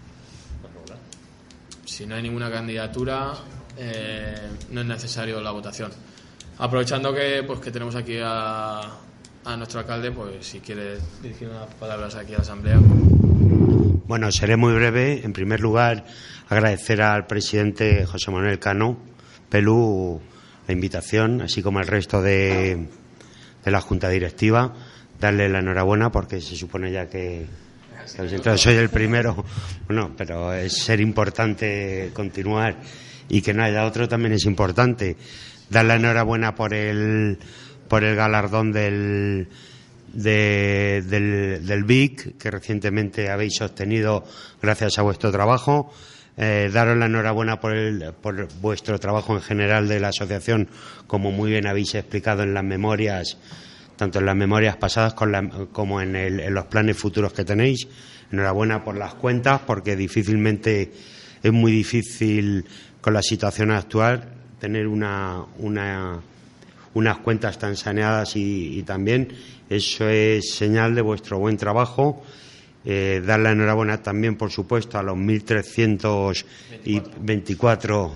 si no hay ninguna candidatura, eh, no es necesario la votación. Aprovechando que pues que tenemos aquí a, a nuestro alcalde, pues si quiere dirigir unas palabras aquí a la asamblea. Bueno, seré muy breve. En primer lugar, agradecer al presidente José Manuel Cano Pelú la invitación, así como al resto de, de la Junta Directiva, darle la enhorabuena porque se supone ya que, que soy el primero, bueno, pero es ser importante continuar y que no haya otro también es importante. Dar la enhorabuena por el por el galardón del de, del, del B I C que recientemente habéis obtenido gracias a vuestro trabajo. Eh, daros la enhorabuena por el por vuestro trabajo en general de la asociación, como muy bien habéis explicado en las memorias, tanto en las memorias pasadas con la, como en, el, en los planes futuros que tenéis. Enhorabuena por las cuentas, porque difícilmente es muy difícil con la situación actual tener una, una, unas cuentas tan saneadas y, y también eso es señal de vuestro buen trabajo. Eh, dar la enhorabuena también, por supuesto, a los mil trescientos veinticuatro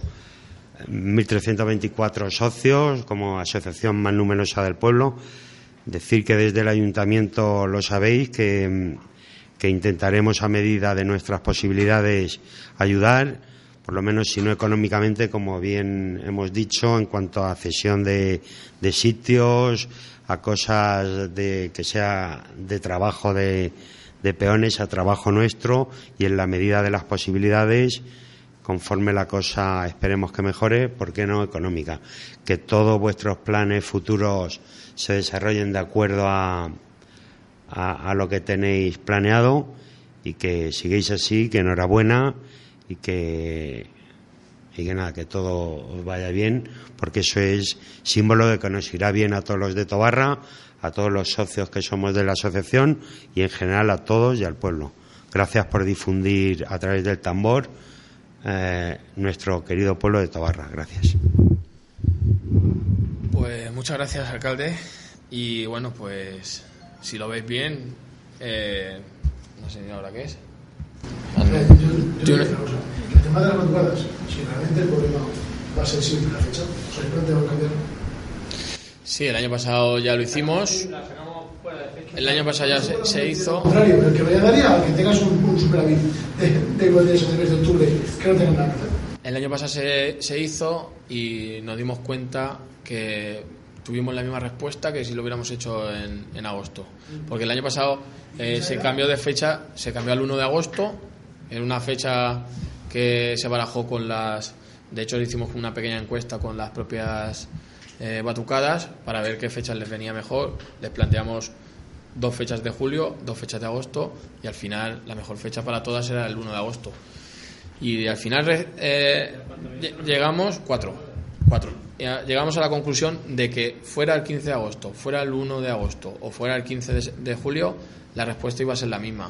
socios como asociación más numerosa del pueblo. Decir que desde el ayuntamiento lo sabéis, que, que intentaremos a medida de nuestras posibilidades ayudar, por lo menos si no económicamente, como bien hemos dicho, en cuanto a cesión de, de sitios, a cosas de que sea de trabajo de, de peones a trabajo nuestro, y en la medida de las posibilidades, conforme la cosa esperemos que mejore, ¿por qué no económica? Que todos vuestros planes futuros se desarrollen de acuerdo a, a, a lo que tenéis planeado y que sigáis así, que enhorabuena. Y que, y que nada, que todo os vaya bien, porque eso es símbolo de que nos irá bien a todos los de Tobarra, a todos los socios que somos de la asociación y en general a todos y al pueblo. gracias por difundir a través del tambor eh, nuestro querido pueblo de Tobarra. Gracias. Pues muchas gracias, alcalde. Y bueno, pues si lo veis bien, eh, no sé ni ahora qué es. Eh, yo, yo digo una cosa. El tema de las madrugadas, si realmente el problema va a ser siempre la fecha, ¿os habéis planteado cambiarlo? Sí, el año pasado ya lo hicimos. El año pasado ya se, se hizo. Al contrario, el que vaya daría al que tengas un, un superávit de, de, de, de, de mes de octubre, que no tenga nada que hacer. El año pasado se, se hizo y nos dimos cuenta que tuvimos la misma respuesta que si lo hubiéramos hecho en, en agosto. Porque el año pasado eh, se cambió de fecha, se cambió al uno de agosto, en una fecha que se barajó con las... De hecho, hicimos una pequeña encuesta con las propias eh, batucadas para ver qué fechas les venía mejor. Les planteamos dos fechas de julio, dos fechas de agosto, y al final la mejor fecha para todas era el uno de agosto. Y al final eh, llegamos cuatro, cuatro. Llegamos a la conclusión de que fuera el quince de agosto, fuera el uno de agosto o fuera el quince de julio, la respuesta iba a ser la misma.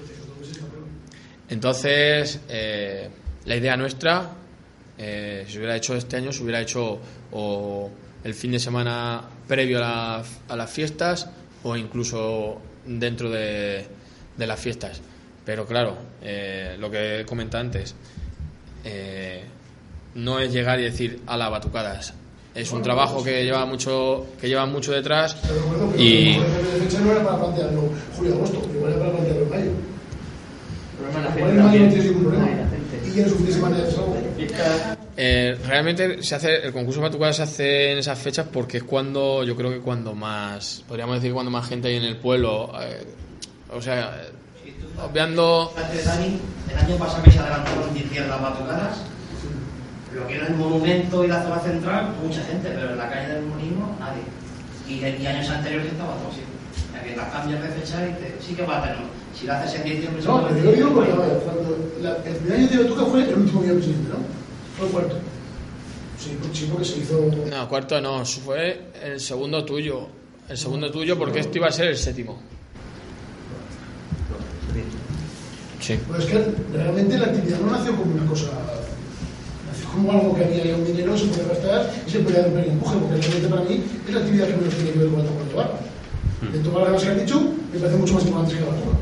Entonces, eh, la idea nuestra, eh, si se hubiera hecho este año, se hubiera hecho o el fin de semana previo a, la, a las fiestas o incluso dentro de, de las fiestas. Pero claro, eh, lo que he comentado antes, eh, no es llegar y decir a las batucadas. Es un trabajo que lleva mucho que lleva mucho detrás. Y la fecha no era para plantearlo julio-agosto, igual era para plantearlo en mayo. Igual en mayo no tienes ningún problema. Y ya es un fin de semana de algo. Eh, realmente se hace el concurso de batucadas se hace en esas fechas porque es cuando yo creo que cuando más podríamos decir cuando más gente hay en el pueblo. Eh, o sea, obviando. El año pasado que se adelantaron diez días las batucadas, lo que era el monumento y la zona central, mucha gente, pero en la calle del Molino, nadie. Y, y años anteriores estaba todo así. O sea, que las cambias de fecha y te, sí que va a tener. Si lo haces en diciembre, no, pero yo lo digo porque cuando la, el primer año de batuca fue el último día presidente, ¿no? Fue el cuarto. Sí, sí, porque se hizo. No, cuarto no, fue el segundo tuyo. El segundo tuyo porque esto iba a ser el séptimo. Sí. Pues es que realmente la actividad no nació como una cosa, nació como algo que había un dinero, se podía gastar y se podía dar un empuje, porque realmente para mí es la actividad que menos tiene que ver con la toma de barra. De tomar las que han dicho, me parece mucho más importante que la toma.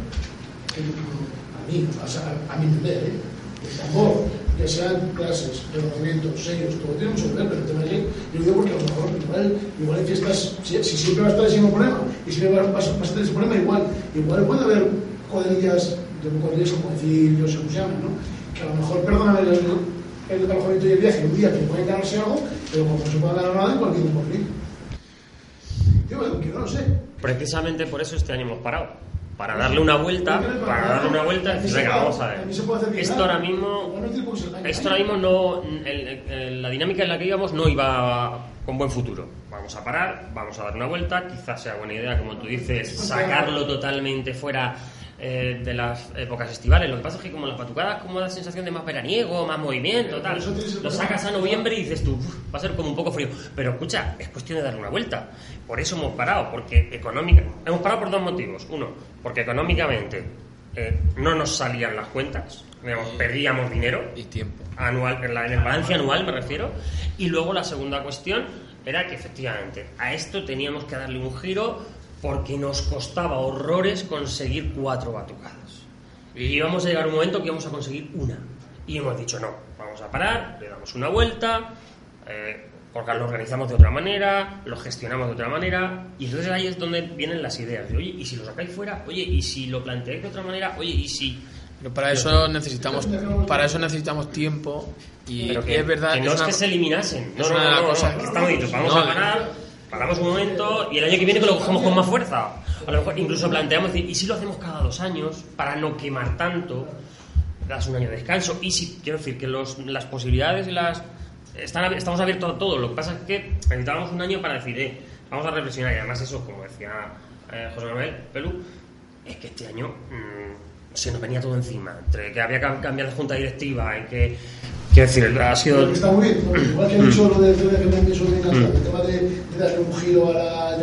A mí, a, a mi entender, ¿eh? El tambor, ya sean clases, reconocimientos, sellos, todo tiene mucho que ver, pero el tema es que yo digo porque a lo mejor igual, igual hay fiestas, si, si siempre va a estar ese mismo problema y siempre va a, va a estar ese problema, igual, igual puede haber cuadrillas. De cuadrillas como decir, yo sé cómo se llaman, ¿no? Que a lo mejor perdonan el, el alojamiento y el viaje un día que pueden ganarse algo, pero como no se puede ganar nada, igual vienen por fin. Yo que no lo sé. Precisamente por eso este año hemos parado. Para darle una vuelta, para darle una vuelta y decir, venga, vamos a ver. Esto ahora mismo, esto ahora mismo no, el, el, la dinámica en la que íbamos no iba con buen futuro. Vamos a parar, vamos a dar una vuelta, quizás sea buena idea, como tú dices, sacarlo totalmente fuera eh, de las épocas estivales. Lo que pasa es que como las batucadas como da sensación de más veraniego, más movimiento, tal, lo sacas a noviembre y dices tú, va a ser como un poco frío. Pero escucha, es cuestión de darle una vuelta. Por eso hemos parado, porque económica, hemos parado por dos motivos. Uno, porque económicamente eh, no nos salían las cuentas, digamos, perdíamos dinero y tiempo anual, en, la, en el balance anual me refiero. Y luego la segunda cuestión era que efectivamente a esto teníamos que darle un giro porque nos costaba horrores conseguir cuatro batucadas y íbamos a llegar a un momento que íbamos a conseguir una y hemos dicho no, vamos a parar, le damos una vuelta, eh, porque lo organizamos de otra manera, lo gestionamos de otra manera, y entonces ahí es donde vienen las ideas de, oye, y si lo sacáis fuera, oye, y si lo planteáis de otra manera, oye, y si... Pero para eso necesitamos para eso necesitamos tiempo y, pero que, y es verdad que no es, una, es que se eliminasen, no, es no, una de las no, cosas no, que estamos dicho, vamos no, a parar, paramos un momento y el año que viene que lo cogemos con más fuerza. A lo mejor incluso planteamos decir, y si lo hacemos cada dos años para no quemar tanto, das un año de descanso, y si quiero decir que los, las posibilidades y las están, estamos abiertos a todo. Lo que pasa es que necesitábamos un año para decir, eh, vamos a reflexionar, y además eso, como decía eh, José Manuel Pelú, es que este año mmm, se nos venía todo encima, entre que había que cambiar de junta directiva y que, quiero decir, ha sido... Está muy bien, ¿no? Igual que he dicho lo de que me pienso bien cansado, el tema de, de darle un giro a la,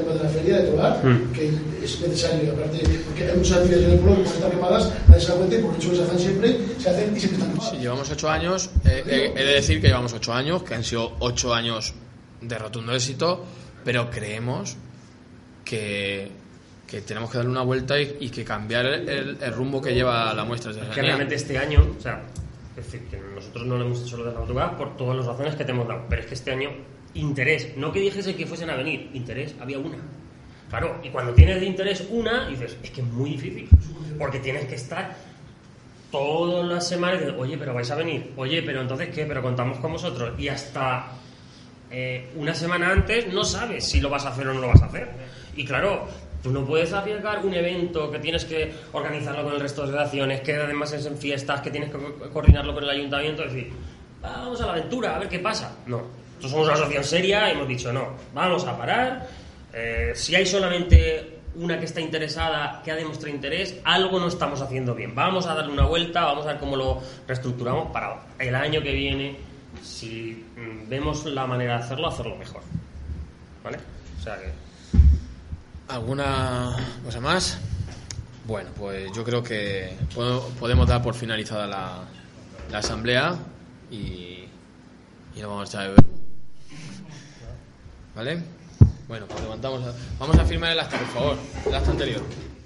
tema de la feria de Tobar, Mm. que es necesario, aparte, porque hay muchas actividades en el pueblo que por estar quemadas, nadie se da cuenta y por hecho se hacen siempre, se hacen y siempre están quemadas. Sí, llevamos ocho años, eh, eh, he de decir que llevamos ocho años, que han sido ocho años de rotundo éxito, pero creemos que, que tenemos que darle una vuelta y, y que cambiar el, el rumbo que lleva la muestra de Que artesanía. realmente este año, o sea, es decir, que nosotros no le hemos hecho lo de la madrugada por todas las razones que te hemos dado, pero es que este año, interés, no que dijese que fuesen a venir, interés, había una. Claro, y cuando tienes de interés una, dices, es que es muy difícil, porque tienes que estar todas las semanas y dices, oye, pero vais a venir, oye, pero entonces ¿qué? Pero contamos con vosotros, y hasta eh, una semana antes no sabes si lo vas a hacer o no lo vas a hacer. Y claro, tú no puedes arriesgar un evento que tienes que organizarlo con el resto de asociaciones, que además es en fiestas, que tienes que co- coordinarlo con el ayuntamiento, es decir, vamos a la aventura, a ver qué pasa. No, nosotros somos una asociación seria y hemos dicho, no, vamos a parar. Eh, si hay solamente una que está interesada, que ha demostrado interés, algo no estamos haciendo bien. Vamos a darle una vuelta, vamos a ver cómo lo reestructuramos para el año que viene, si mm, vemos la manera de hacerlo, hacerlo mejor. ¿Vale? O sea que... ¿Alguna cosa más? Bueno, pues yo creo que puedo- podemos dar por finalizada la, la asamblea y, y nos vamos a echar de ver. ¿Vale? Bueno, pues levantamos. a- vamos a firmar el acta, por favor. El acta anterior.